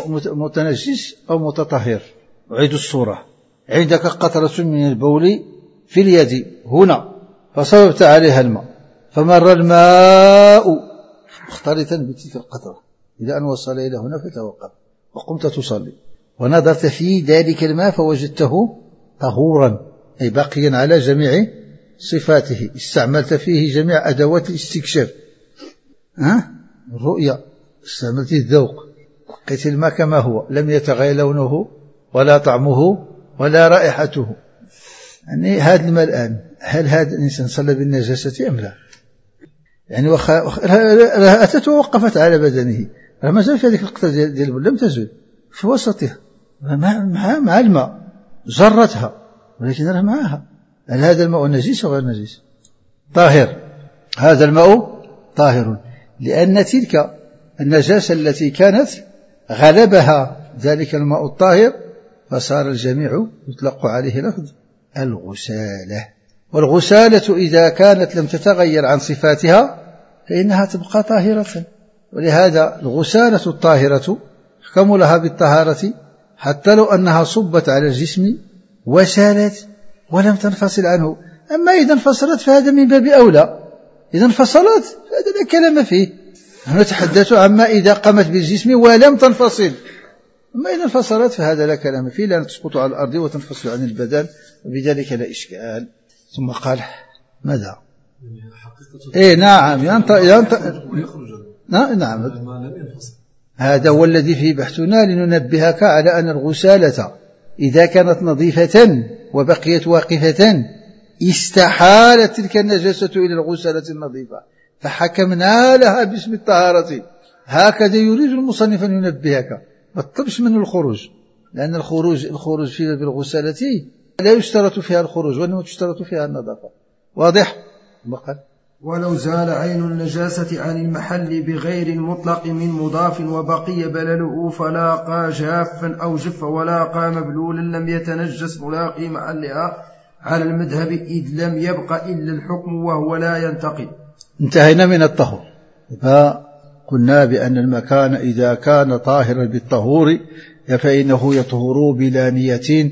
متنجس أو متطهر؟ أعيد الصورة. عندك قطرة من البول في اليد هنا فصببت عليها الماء فمر الماء مختلطا بتلك القطرة إلى أن وصل إلى هنا فتوقف وقمت تصلي ونظرت في ذلك الماء فوجدته طهورا أي باقيا على جميع صفاته، استعملت فيه جميع أدوات الاستكشاف، ها؟ الرؤية، استعملت الذوق، لقيت الماء كما هو لم يتغير لونه ولا طعمه ولا رائحته. يعني هذا الماء الآن هل هذا الإنسان صلى بالنجاسة أم لا؟ يعني وخ... أتت ووقفت على بدنه، ما زال في هذه القطرة ديال لم تزل في وسطها مع, مع... مع الماء جرتها ولكن راه معها. هل هذا الماء نجس أو غير نجس؟ طاهر، هذا الماء طاهر لأن تلك النجاسة التي كانت غلبها ذلك الماء الطاهر فصار الجميع يطلق عليه لفظ الغسالة. والغسالة إذا كانت لم تتغير عن صفاتها فإنها تبقى طاهرة، ولهذا الغسالة الطاهرة يحكم لها بالطهارة حتى لو أنها صبت على الجسم وسالت ولم تنفصل عنه. أما إذا انفصلت فهذا من باب أولى، إذا انفصلت فهذا لا كلام فيه، نحن نتحدث عما إذا قامت بالجسم ولم تنفصل. أما إذا انفصلت فهذا لا كلام فيه، لأن تسقط على الأرض وتنفصل عن البدن وبذلك لا إشكال. ثم قال ماذا؟ إيه نعم ينط... ينط... نعم هذا هو الذي فيه بحثنا لننبهك على أن الغسالة إذا كانت نظيفة وبقيت واقفة استحالت تلك النجاسة إلى الغسالة النظيفة فحكمنا لها باسم الطهارة. هكذا يريد المصنف أن ينبهك، ما تطلبش منه الخروج، لأن الخروج الخروج في الغسالة لا يشترط فيها الخروج وإنما تشترط فيها النظافة. واضح؟ مقال. ولو زال عين النجاسة عن المحل بغير المطلق من مضاف وبقي بلله فلاقى جافا أو جف ولاقى مبلولا لم يتنجس ملاقي محلها على المذهب إذ لم يبق إلا الحكم وهو لا ينتقل. انتهينا من الطهور، فقلنا بأن المكان إذا كان طاهرا بالطهور فإنه يطهر بلا نية،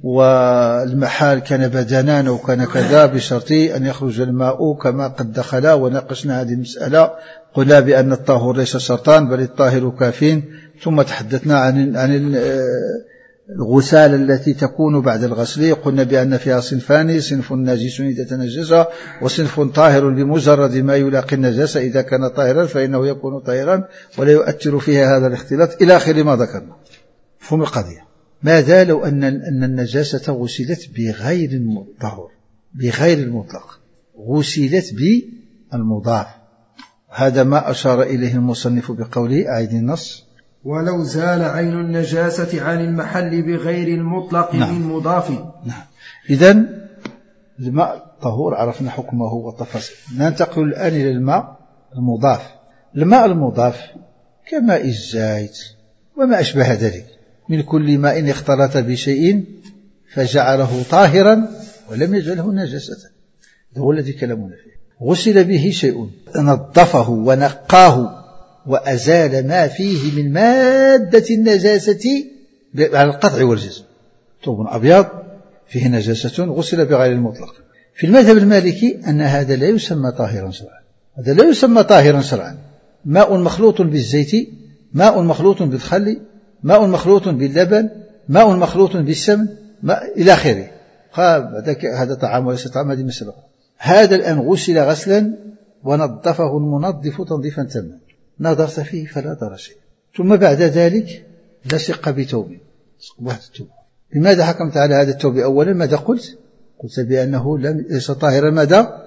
والمحال كان بدنان أو كان كذا بشرط أن يخرج الماء كما قد دخل. وناقشنا هذه المسألة، قلنا بأن الطهور ليس شرطان بل الطاهر كافين. ثم تحدثنا عن عن الغسالة التي تكون بعد الغسل، قلنا بأن فيها صنفان، صنف نجس إذا تنجس وصنف طاهر بمجرد ما يلاقي النجاسة. إذا كان طاهرا فإنه يكون طاهرا ولا يؤثر فيها هذا الاختلاط إلى آخر ما ذكرنا. فهم القضية. ماذا لو أن أن النجاسة غسلت بغير الطهور بغير المطلق، غسلت بالمضاف؟ هذا ما أشار إليه المصنف بقوله، أعيد النص. ولو زال عين النجاسة عن المحل بغير المطلق نعم. من مضاف. نعم. إذن الماء طهور عرفنا حكمه وتفاصيل. ننتقل الآن إلى الماء المضاف. الماء المضاف كماء الزيت وما أشبه ذلك من كل ماء اختلط بشيء فجعله طاهرا ولم يجعله نجاسة، هو الذي كلامنا فيه. غسل به شيء نظفه ونقاه وأزال ما فيه من مادة النجاسة على القطع والجزم. ثوب أبيض فيه نجاسة غسل بغير المطلق. في المذهب المالكي أن هذا لا يسمى طاهرا شرعا، هذا لا يسمى طاهرا شرعا. ماء مخلوط بالزيت، ماء مخلوط بالخل، ماء مخلوط باللبن، ماء مخلوط بالسمن، ماء إلى آخره. هذا طعام وليس طعام، هذه مسألة. هذا الآن غسل غسلا ونظفه المنظف تنظيفا تاما، نظرت فيه فلا ترى شيء، ثم بعد ذلك لصق بثوب، واحد الثوب. لماذا حكمت على هذا الثوب أولا؟ ماذا قلت؟ قلت بأنه ليس طاهرا. ماذا؟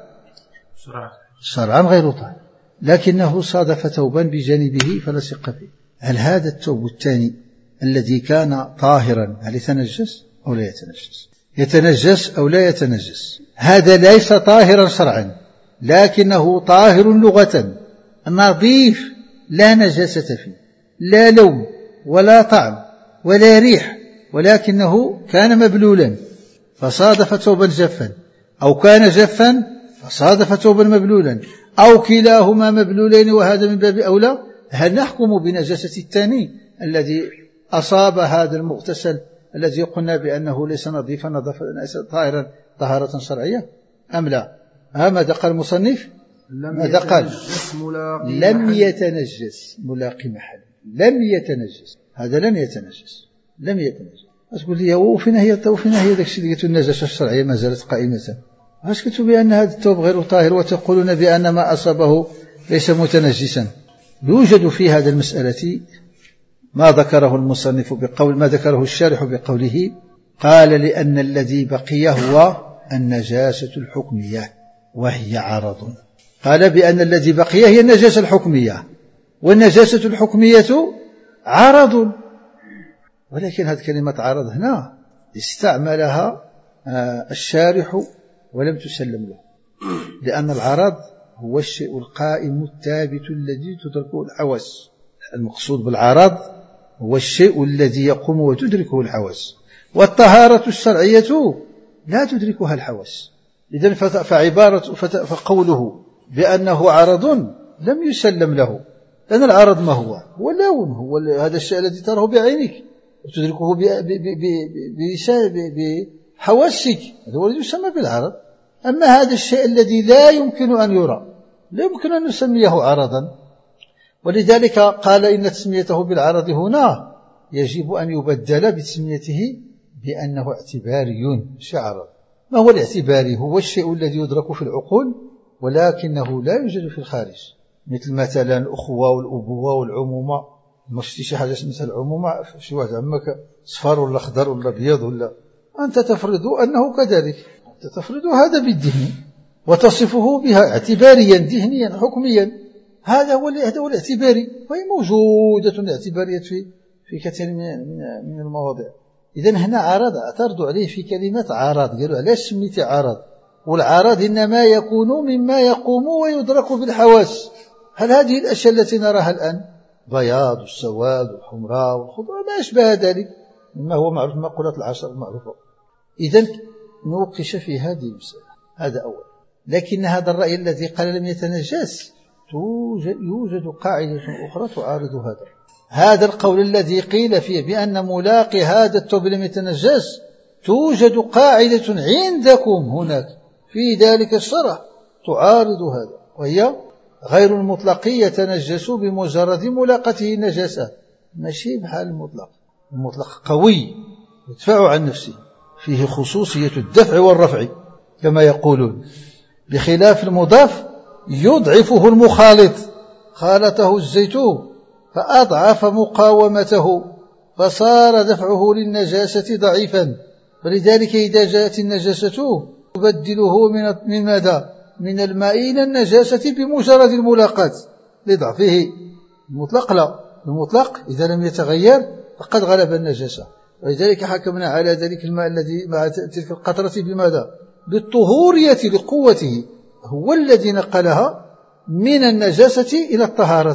شرعا غير طاهر، لكنه صادف ثوبا بجانبه فلصق فيه. هل هذا الثوب الثاني الذي كان طاهرا هل يتنجس أو لا يتنجس؟ يتنجس أو لا يتنجس؟ هذا ليس طاهرا شرعا، لكنه طاهر لغة، نظيف لا نجاسة فيه، لا لون ولا طعم ولا ريح، ولكنه كان مبلولا فصادف ثوبا جافا، أو كان جافا فصادف ثوبا مبلولا، أو كلاهما مبلولين، وهذا من باب أولى. هل نحكم بنجاسة الثاني الذي أصاب هذا المغتسل الذي قلنا بأنه ليس نظيفا نظافة ليس طاهرا طهارة شرعية أم لا؟ ماذا قال المصنف؟ ماذا قال؟ لم يتنجس ملاقي محل، لم يتنجس، هذا لم يتنجس، لم يتنجس. أتقول لي وفينا هي وفينا هي ذاك الشيء اللي قلت النجاسة الشرعية ما زالت قائمة. علاش قلت بأن هذا الثوب غير طاهر وتقولون بأن ما أصابه ليس متنجسا؟ يوجد في هذا المسألة ما ذكره المصنف بقول ما ذكره الشارح بقوله قال لأن الذي بقي هو النجاسة الحكمية وهي عرض. قال بأن الذي بقي هي النجاسة الحكمية، والنجاسة الحكمية عرض. ولكن هذه كلمة عرض هنا استعملها الشارح ولم تسلم له، لأن العرض هو الشيء القائم الثابت الذي تدركه الحواس. المقصود بالعرض هو الشيء الذي يقوم وتدركه الحواس، والطهارة الشرعية لا تدركها الحواس. إذن فعبارة فقوله بأنه عرض لم يسلم له، لأن العرض ما هو؟ هو اللون، هو هذا الشيء الذي تراه بعينك وتدركه بحواسك، هذا هو الذي يسمى بالعرض. أما هذا الشيء الذي لا يمكن أن يرى لا يمكن أن نسميه عرضا. ولذلك قال إن تسميته بالعرض هنا يجب أن يبدل بتسميته بأنه اعتباري مش عرض. ما هو الاعتباري؟ هو الشيء الذي يدرك في العقول ولكنه لا يوجد في الخارج، مثل مثلا الأخوة والأبوة والعمومة. ما شفتي شي حاجة اسمها العمومة؟ شي واحد عمك صفار ولا أخضر ولا أبيض ولا أنت تفرض أنه كذلك، أنت تفرض هذا بالذهن وتصفه بها اعتباريا ذهنيا حكميا. هذا هو هذا هو الاعتباري، وهي موجودة الاعتبارية في في كثير من من المواضيع. إذن هنا عرض اعترضوا عليه في كلمة عرض، قالوا علاش سميت عرض؟ والعرض إنما يكون مما يقوم ويدرك بالحواس. هل هذه الأشياء التي نراها الآن بياض والسواد والحمراء والخضراء ما أشبه ذلك مما هو معروف مقولات العشر المعروفة. إذن نوقش في هذه المسألة، هذا أول. لكن هذا الرأي الذي قال لم يتنجس يوجد قاعدة أخرى تعارض هذا. هذا القول الذي قيل فيه بأن ملاقي هذا الثوب لم يتنجس توجد قاعدة عندكم هناك في ذلك الشرع تعارض هذا، وهي غير المطلق يتنجس بمجرد ملاقته النجاسة. ماشي بحال المطلق، المطلق قوي يدفع عن نفسه، فيه خصوصية الدفع والرفع كما يقولون، بخلاف المضاف يضعفه المخالط، خالطه الزيت فأضعف مقاومته فصار دفعه للنجاسة ضعيفا. ولذلك إذا جاءت النجاسة تبدله من من ماذا؟ من الماء إلى النجاسة بمجرد الملاقاة لضعفه. المطلق لا، المطلق إذا لم يتغير فقد غلب النجاسة. ولذلك حكمنا على ذلك الماء الذي مع تلك القطرة بماذا؟ بالطهورية لقوته، هو الذي نقلها من النجاسة إلى الطهارة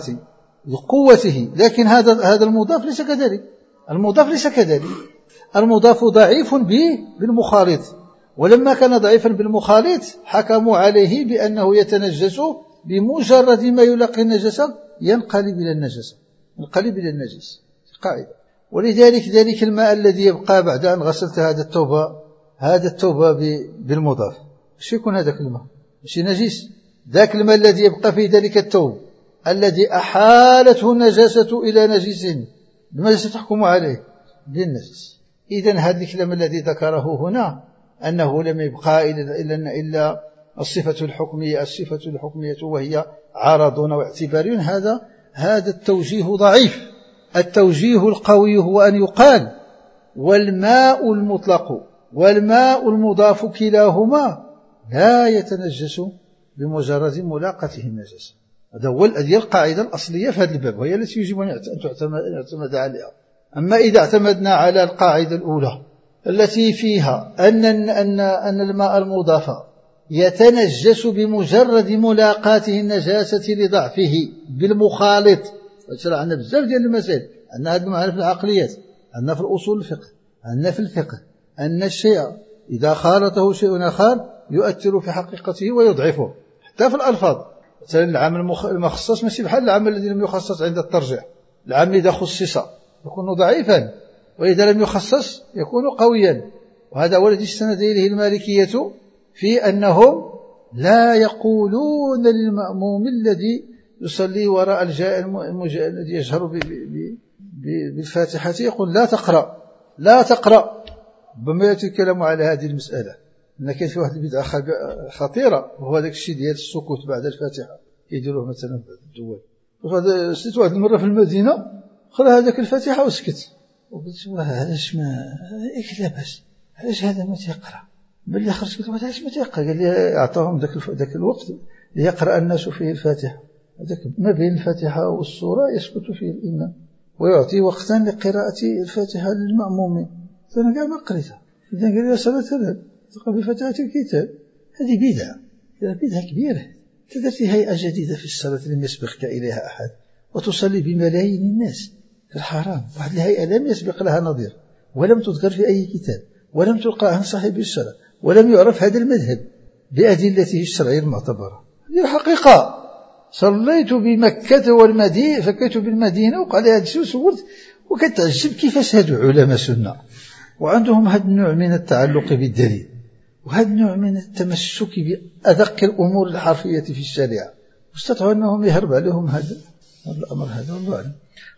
لقوته. لكن هذا هذا المضاف ليس كذلك، المضاف ليس كذلك، المضاف ضعيف به بالمخالط. ولما كان ضعيفا بالمخالط حكموا عليه بأنه يتنجس بمجرد ما يلاقي النجاسة ينقلب إلى النجاسة، ينقلب إلى النجس قاعدة. ولذلك ذلك الماء الذي يبقى بعد أن غسلت هذا التوبة هذا التوبة بالمضاف مش يكون هذاك الماء مش نجس، ذاك الماء الذي يبقى في ذلك التوب الذي أحالته النجاسة إلى نجس بماذا ستحكم عليه؟ بالنجس. إذن هذا الكلام الذي ذكره هنا أنه لم يبقى إلا, إلا الصفة الحكمية الصفة الحكمية وهي عرض واعتبار، هذا هذا التوجيه ضعيف. التوجيه القوي هو أن يقال والماء المطلق والماء المضاف كلاهما لا يتنجس بمجرد ملاقته النجاسة. هذا هو القاعدة الأصلية في هذا الباب، وهي التي يجب أن يعتمد عليها. أما إذا اعتمدنا على القاعدة الأولى التي فيها أن أن أن الماء المضاف يتنجس بمجرد ملاقاته النجاسة لضعفه بالمخالط، وشرع عندنا بزاف ديال المسائل، عندنا هذه المعارف العقليات، عندنا في الأصول الفقه، عندنا في الفقه أن الشيء إذا خالطه شيء آخر يؤثر في حقيقته ويضعفه. حتى في الألفاظ مثلا العام المخصص ماشي بحال العام الذي لم يخصص عند الترجيح. العام إذا خصص يكون ضعيفا، وإذا لم يخصص يكون قويا. وهذا هو الذي استند إليه المالكية في أنهم لا يقولون للمأموم الذي يصلي وراء الذي يجهر بالفاتحة يقول لا تقرأ لا تقرأ. ربما يأتي الكلام على هذه المسألة أن كان في واحد البدعة خطيرة، وهو ذاك الشيء ديال السكوت بعد الفاتحة يديروه مثلا في الدول. سيت واحد المرة في المدينة خلى هذاك الفاتحة وسكت، وقلت علاش ما إيش لاباس علاش هذا ما تيقرأ؟ بل خرج قلت علاش ما تيقرأ؟ قال لي أعطاهم ذاك ذاك الوقت ليقرأ الناس فيه الفاتحة، هذاك ما بين الفاتحة والسورة يسكت فيه الإمام ويعطي وقتا لقراءة الفاتحة للمأمومين. فأنا قاعد ما قريتها، إذا قال لي صلاة ثلاث تقرأ بفاتحة الكتاب، هذه بدعة بدعة كبيرة. تدرت هيئة جديدة في الصلاة لم يسبقك إليها أحد، وتصلي بملايين الناس في الحرام، واحد الهيئة لم يسبق لها نظير، ولم تذكر في أي كتاب، ولم تلقى عن صاحب الشرع، ولم يعرف هذا المذهب بأدلته الشرعية المعتبرة. هذه حقيقة. صليت بمكة والمدينة، فكيت بالمدينة وقال لي هذا الشيء وسولت، وكتعجب كيفاش هادو علماء سنة وعندهم هذا النوع من التعلق بالدليل وهذا النوع من التمسك بأدق الأمور الحرفية في الشريعة، واستطاعوا أنهم يهرب عليهم هذا الأمر هذا. والله أعلم.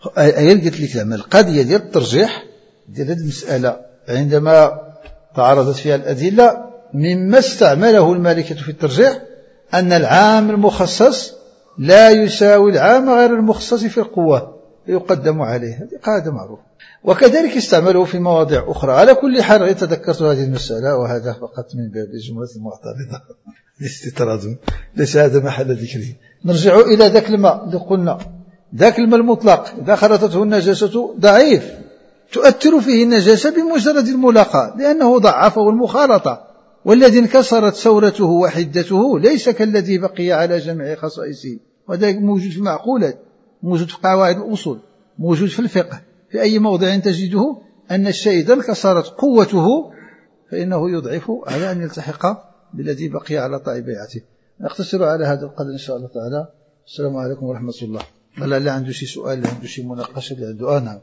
أيل قلت لك لما القضية ديال الترجيح ديال هذه المسألة عندما تعرضت فيها الأدلة، مما استعمله المالكية في الترجيح أن العام المخصص لا يساوي العام غير المخصص في القوة يقدم عليه، هذه قاعدة معروفة. وكذلك استعمله في مواضع أخرى. على كل حال تذكرت هذه المسألة، وهذا فقط من باب الجملة المعترضة الاستطراد، ليس هذا محل ذكره. نرجع إلى ذاك الماء اللي قلنا، ذاك الماء المطلق إذا خلطته النجاسة ضعيف، تؤثر فيه النجاسة بمجرد الملاقاة لأنه ضعفه المخالطة، والذي انكسرت ثورته وحدته ليس كالذي بقي على جميع خصائصه. وذلك موجود في المعقولات، موجود في قواعد الأصول، موجود في الفقه، في أي موضع تجده أن الشيء إذا انكسرت قوته فإنه يضعف على أن يلتحق بالذي بقي على طاع بيعته. نقتصر على هذا القدر إن شاء الله تعالى. السلام عليكم ورحمة الله. لا لا عنده شيء سؤال، عنده شيء مناقشة، عنده أنا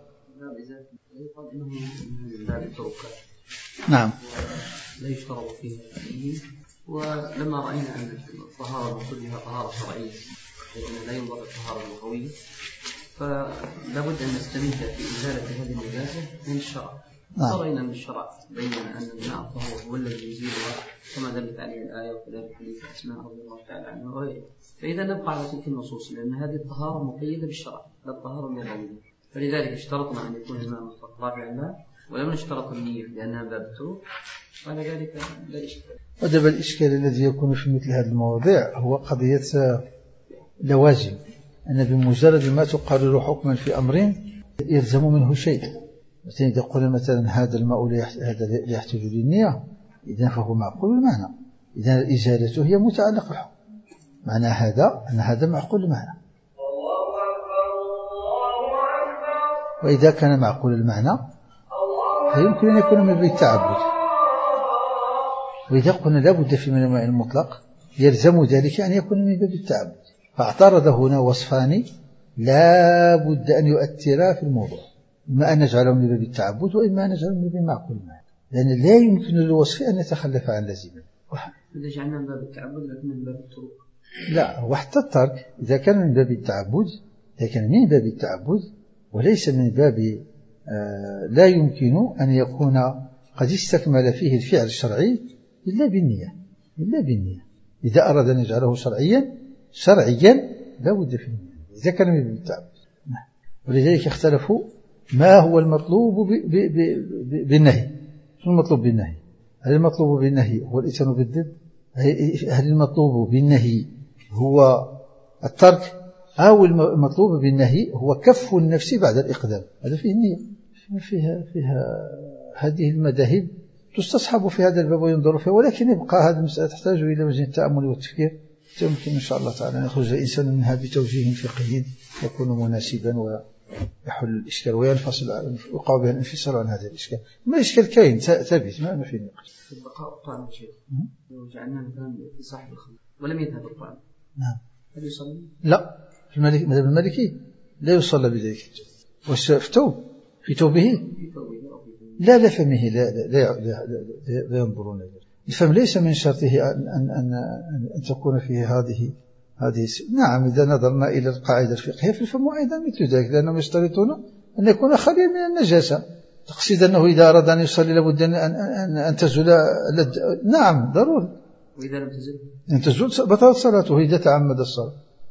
نعم لا يشترط فيه. ولما رأينا أن الطهارة المقصود بها طهارة شرعية وأن لا ينظر الطهارة اللغوية، فلا بد أن نستمد في إزالة هذه النجاسة من الشرع. رأينا من الشرع بين أن الماء الطهور هو الذي يزيلها كما دلت عليه الآية وكذلك حديث أسماء رضي الله تعالى عنها وغيره. فإذا نبقى على تلك النصوص لأن هذه الطهارة مقيدة بالشرع لا الطهارة اللغوية، فلذلك اشترطنا أن يكون الماء رافع الماء ولم نشترط النية لأنها باب التوب، وعلى ذلك لا إشكال. وجب الإشكال الذي يكون في مثل هذه المواضيع هو قضية لوازم، أن بمجرد ما تقرر حكما في أمر يلزم منه شيء. مثلا إذا قلنا مثلا هذا الماء هذا لا يحتاج للنية، إذن فهو معقول المعنى، إذن إزالته هي متعلق بالحكم. معنى هذا أن هذا معقول المعنى. وإذا كان معقول المعنى فيمكن أن يكون من باب التعبد. وإذا قلنا لا بد في من الماء المطلق يلزم ذلك أن يكون من باب التعبد. فاعترض هنا وصفان لا بد أن يؤثر في الموضوع، إما أن نجعله من باب التعبد وإما أن نجعله من باب معقول معه، لأن لا يمكن للوصف أن يتخلف عن لازمه. إذا جعلنا من باب التعبد لكن من باب الطرق لا، وحتى الترك إذا كان من باب التعبد، إذا كان من باب التعبد وليس من باب آه لا يمكن أن يكون قد استكمل فيه الفعل الشرعي إلا بالنية، إلا بالنية. إذا أراد أن يجعله شرعيا شرعيا لا بد فيه النية إذا كان من باب التعبد. ولذلك اختلفوا ما هو المطلوب بالنهي. شو المطلوب بالنهي؟ هل المطلوب بالنهي هو الإتيان بالضد؟ هل المطلوب بالنهي هو الترك؟ أو المطلوب بالنهي هو كف النفس بعد الإقدام؟ هذا فيه النية. فيها, فيها هذه المذاهب تستصحب في هذا الباب وينظر فيها، ولكن يبقى هذه المسألة تحتاج إلى وجه التأمل والتفكير. يمكن إن شاء الله تعالى أن يخرج الإنسان منها بتوجيه فقهي يكون مناسبا ويحل الإشكال وينفصل ويقع به الانفصال عن هذا الإشكال. ما الإشكال كاين ثابت ما فيه نقاش. البقاء الطعام شيء لو جعلنا مثلا في صاحب الخمر ولم يذهب الطعام نعم هل يصلي؟ لا، في المالك مذهب المالكي لا يصلى بذلك. واش في توب في توبه لا لا فمه لا لا لا, لا, لا, لا ينظرون إليه. الفم ليس من شرطه أن, أن, أن, أن تكون فيه هذه هذه نعم. إذا نظرنا إلى القاعدة الفقهية في الفم أيضا مثل ذلك، لأنهم يشترطون أن يكون خاليا من النجاسة. تقصد أنه إذا أراد أن يصلي لابد أن, أن, أن تزول لد... نعم ضروري. وإذا لم تزل أن تزول بطلت صلاته إذا تعمد الصلاة.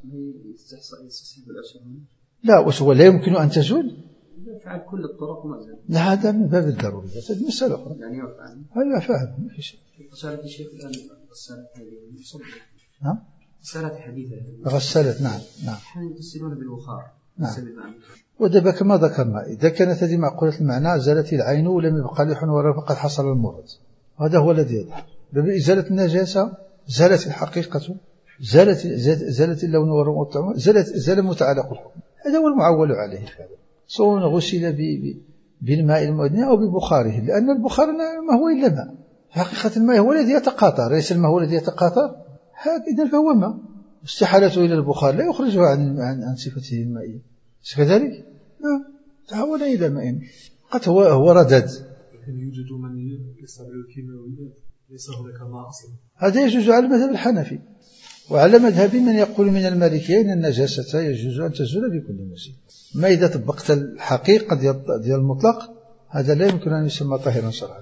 لا، وش هو لا يمكن أن تزول؟ فعل كل الطرق وما زال. لا، هذا من باب الضروري، هذه مسألة أخرى. يعني يفعل. أيوة فعل ما في شيء. غسالة الشيخ الآن غسالة هذه يصلي. نعم. غسالة حديثة. غسالة نعم نعم. حين يغسلون بالبخار. نعم. ودابا كما ذكرنا إذا كانت هذه معقولة المعنى زالت العين ولم يبقى لحن ولا فقد حصل المرض، هذا هو الذي يظهر. بإزالة النجاسة زالت الحقيقة، زالت زالت اللون والطعم، زالت زال متعلق الحكم. هذا هو المعول عليه فعلا، سواء غسل بالماء المؤذن أو ببخاره، لأن البخار ما هو إلا ماء. حقيقة الماء هو الذي يتقاطر، ليس الماء هو الذي يتقاطر. إذن فهو ماء، استحالته إلى البخار لا يخرجه عن عن, عن صفته المائية. كذلك نعم تحول إلى ماء قد هو هو ردد. يوجد من يستعمل الكيماويات ليس هناك ماء أصلا. هذا يجوز على المذهب الحنفي، وعلى مذهب من يقول من المالكية أن النجاسة يجوز أن تزول بكل مسيل. ما إذا طبقت الحقيقة ديال المطلق هذا لا يمكن أن يسمى طاهرا شرعا.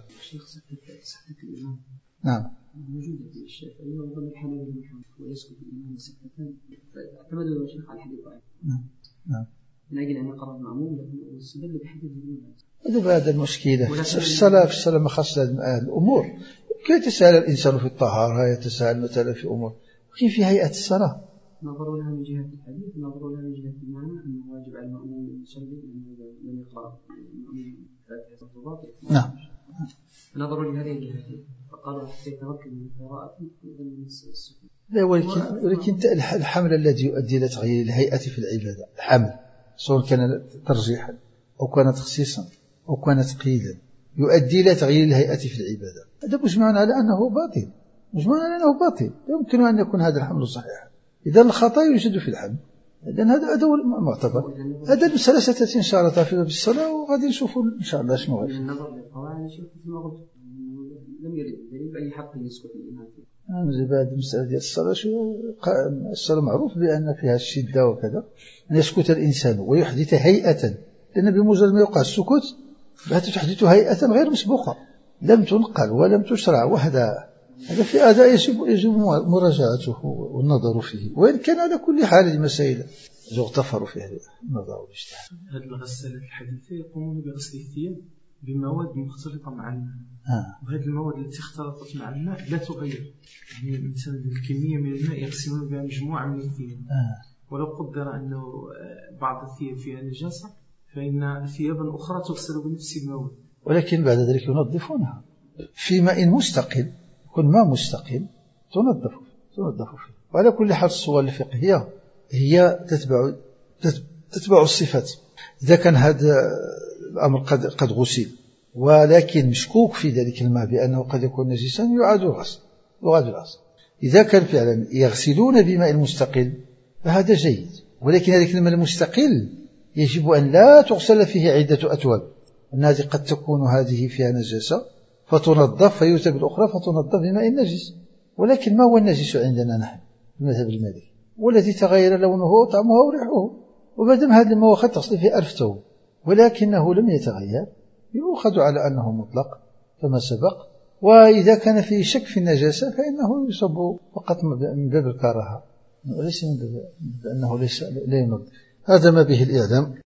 نعم. موجودة في الشافعي وظن الحنفي ويسكت الإمام سكتان اعتمدوا الشيخ على الحديث. نعم نعم. من أجل أن يقرأ المعمول لكن استدل بحديث هذا هذا المشكلة في الصلاة. في الصلاة مخصص الأمور كيف يتساءل الإنسان في الطهارة، يتساءل مثلا في أمور كيف في هيئة الصلاة. نظروا لها من جهة الحديث، نظروا لها من جهة المعنى أنه واجب على المأمون أن يصلي لأنه لم يقرأ المأمون فاتحة الصلاة. نعم. نظروا لهذه الجهتين فقالوا حتى يتمكن من قراءة إذا من السكون. لا، ولكن ولكن الحمل الذي يؤدي إلى تغيير الهيئة في العبادة، الحمل سواء كان ترجيحا أو كان تخصيصا أو كان تقييدا يؤدي إلى تغيير الهيئة في العبادة، هذا مجمع على أنه باطل، مجمع على أنه باطل. لا يمكن أن يكون هذا الحمل صحيحا. إذا الخطأ يوجد في الحمل، إذن هذا هذا هو المعتبر. هذا المسألة ستأتي إن شاء الله تعالى في باب الصلاة وغادي نشوفوا إن شاء الله شنو غادي. النظر للقواعد شيخ كما قلت لم يرد الدليل بأي حق يسكت الإمام فيه. أنا بعد المسألة ديال الصلاة شو الصلاة معروف بأن فيها الشدة وكذا، أن يسكت الإنسان ويحدث هيئة، لأن بمجرد ما يوقع السكوت تحدث هيئة غير مسبوقة لم تنقل ولم تشرع، وهذا هذا في أداء يجب يجب مراجعته والنظر فيه، وإن كان على كل حال المسائل يغتفر فيها النظر والاجتهاد. هذه الغسالات الحديثة يقومون بغسل الثياب بمواد مختلطة مع الماء، آه. وهذه المواد التي اختلطت مع الماء لا تغير، يعني مثلا الكمية من الماء يغسلون بها مجموعة من الثياب، آه. ولو قدر أنه بعض الثياب فيها نجاسة فإن ثيابا أخرى تغسل بنفس المواد، ولكن بعد ذلك ينظفونها في ماء مستقل، كل ماء مستقل تنظف تنظف فيه. وعلى كل حال الصور الفقهية هي تتبع تتبع الصفات. إذا كان هذا الأمر قد قد غسل ولكن مشكوك في ذلك الماء بأنه قد يكون نجسا يعاد الغسل يعاد الغسل. إذا كان فعلا يغسلون بماء مستقل فهذا جيد، ولكن هذه الماء المستقل يجب أن لا تغسل فيه عدة أتواب، أن هذه قد تكون هذه فيها نجاسة فتنظف فيؤتى بالأخرى فتنظف بماء النجس. ولكن ما هو النجس عندنا نحن المذهب المالكي؟ والذي تغير لونه وطعمه وريحه، ومادام هذا الماء وقد تغسل فيه ألف ثوب ولكنه لم يتغير يؤخذ على أنه مطلق كما سبق. وإذا كان فيه شك في النجاسة فإنه يصب فقط من باب الكراهة، وليس من باب أنه ليس لا ينظف. هذا ما به الإعلام.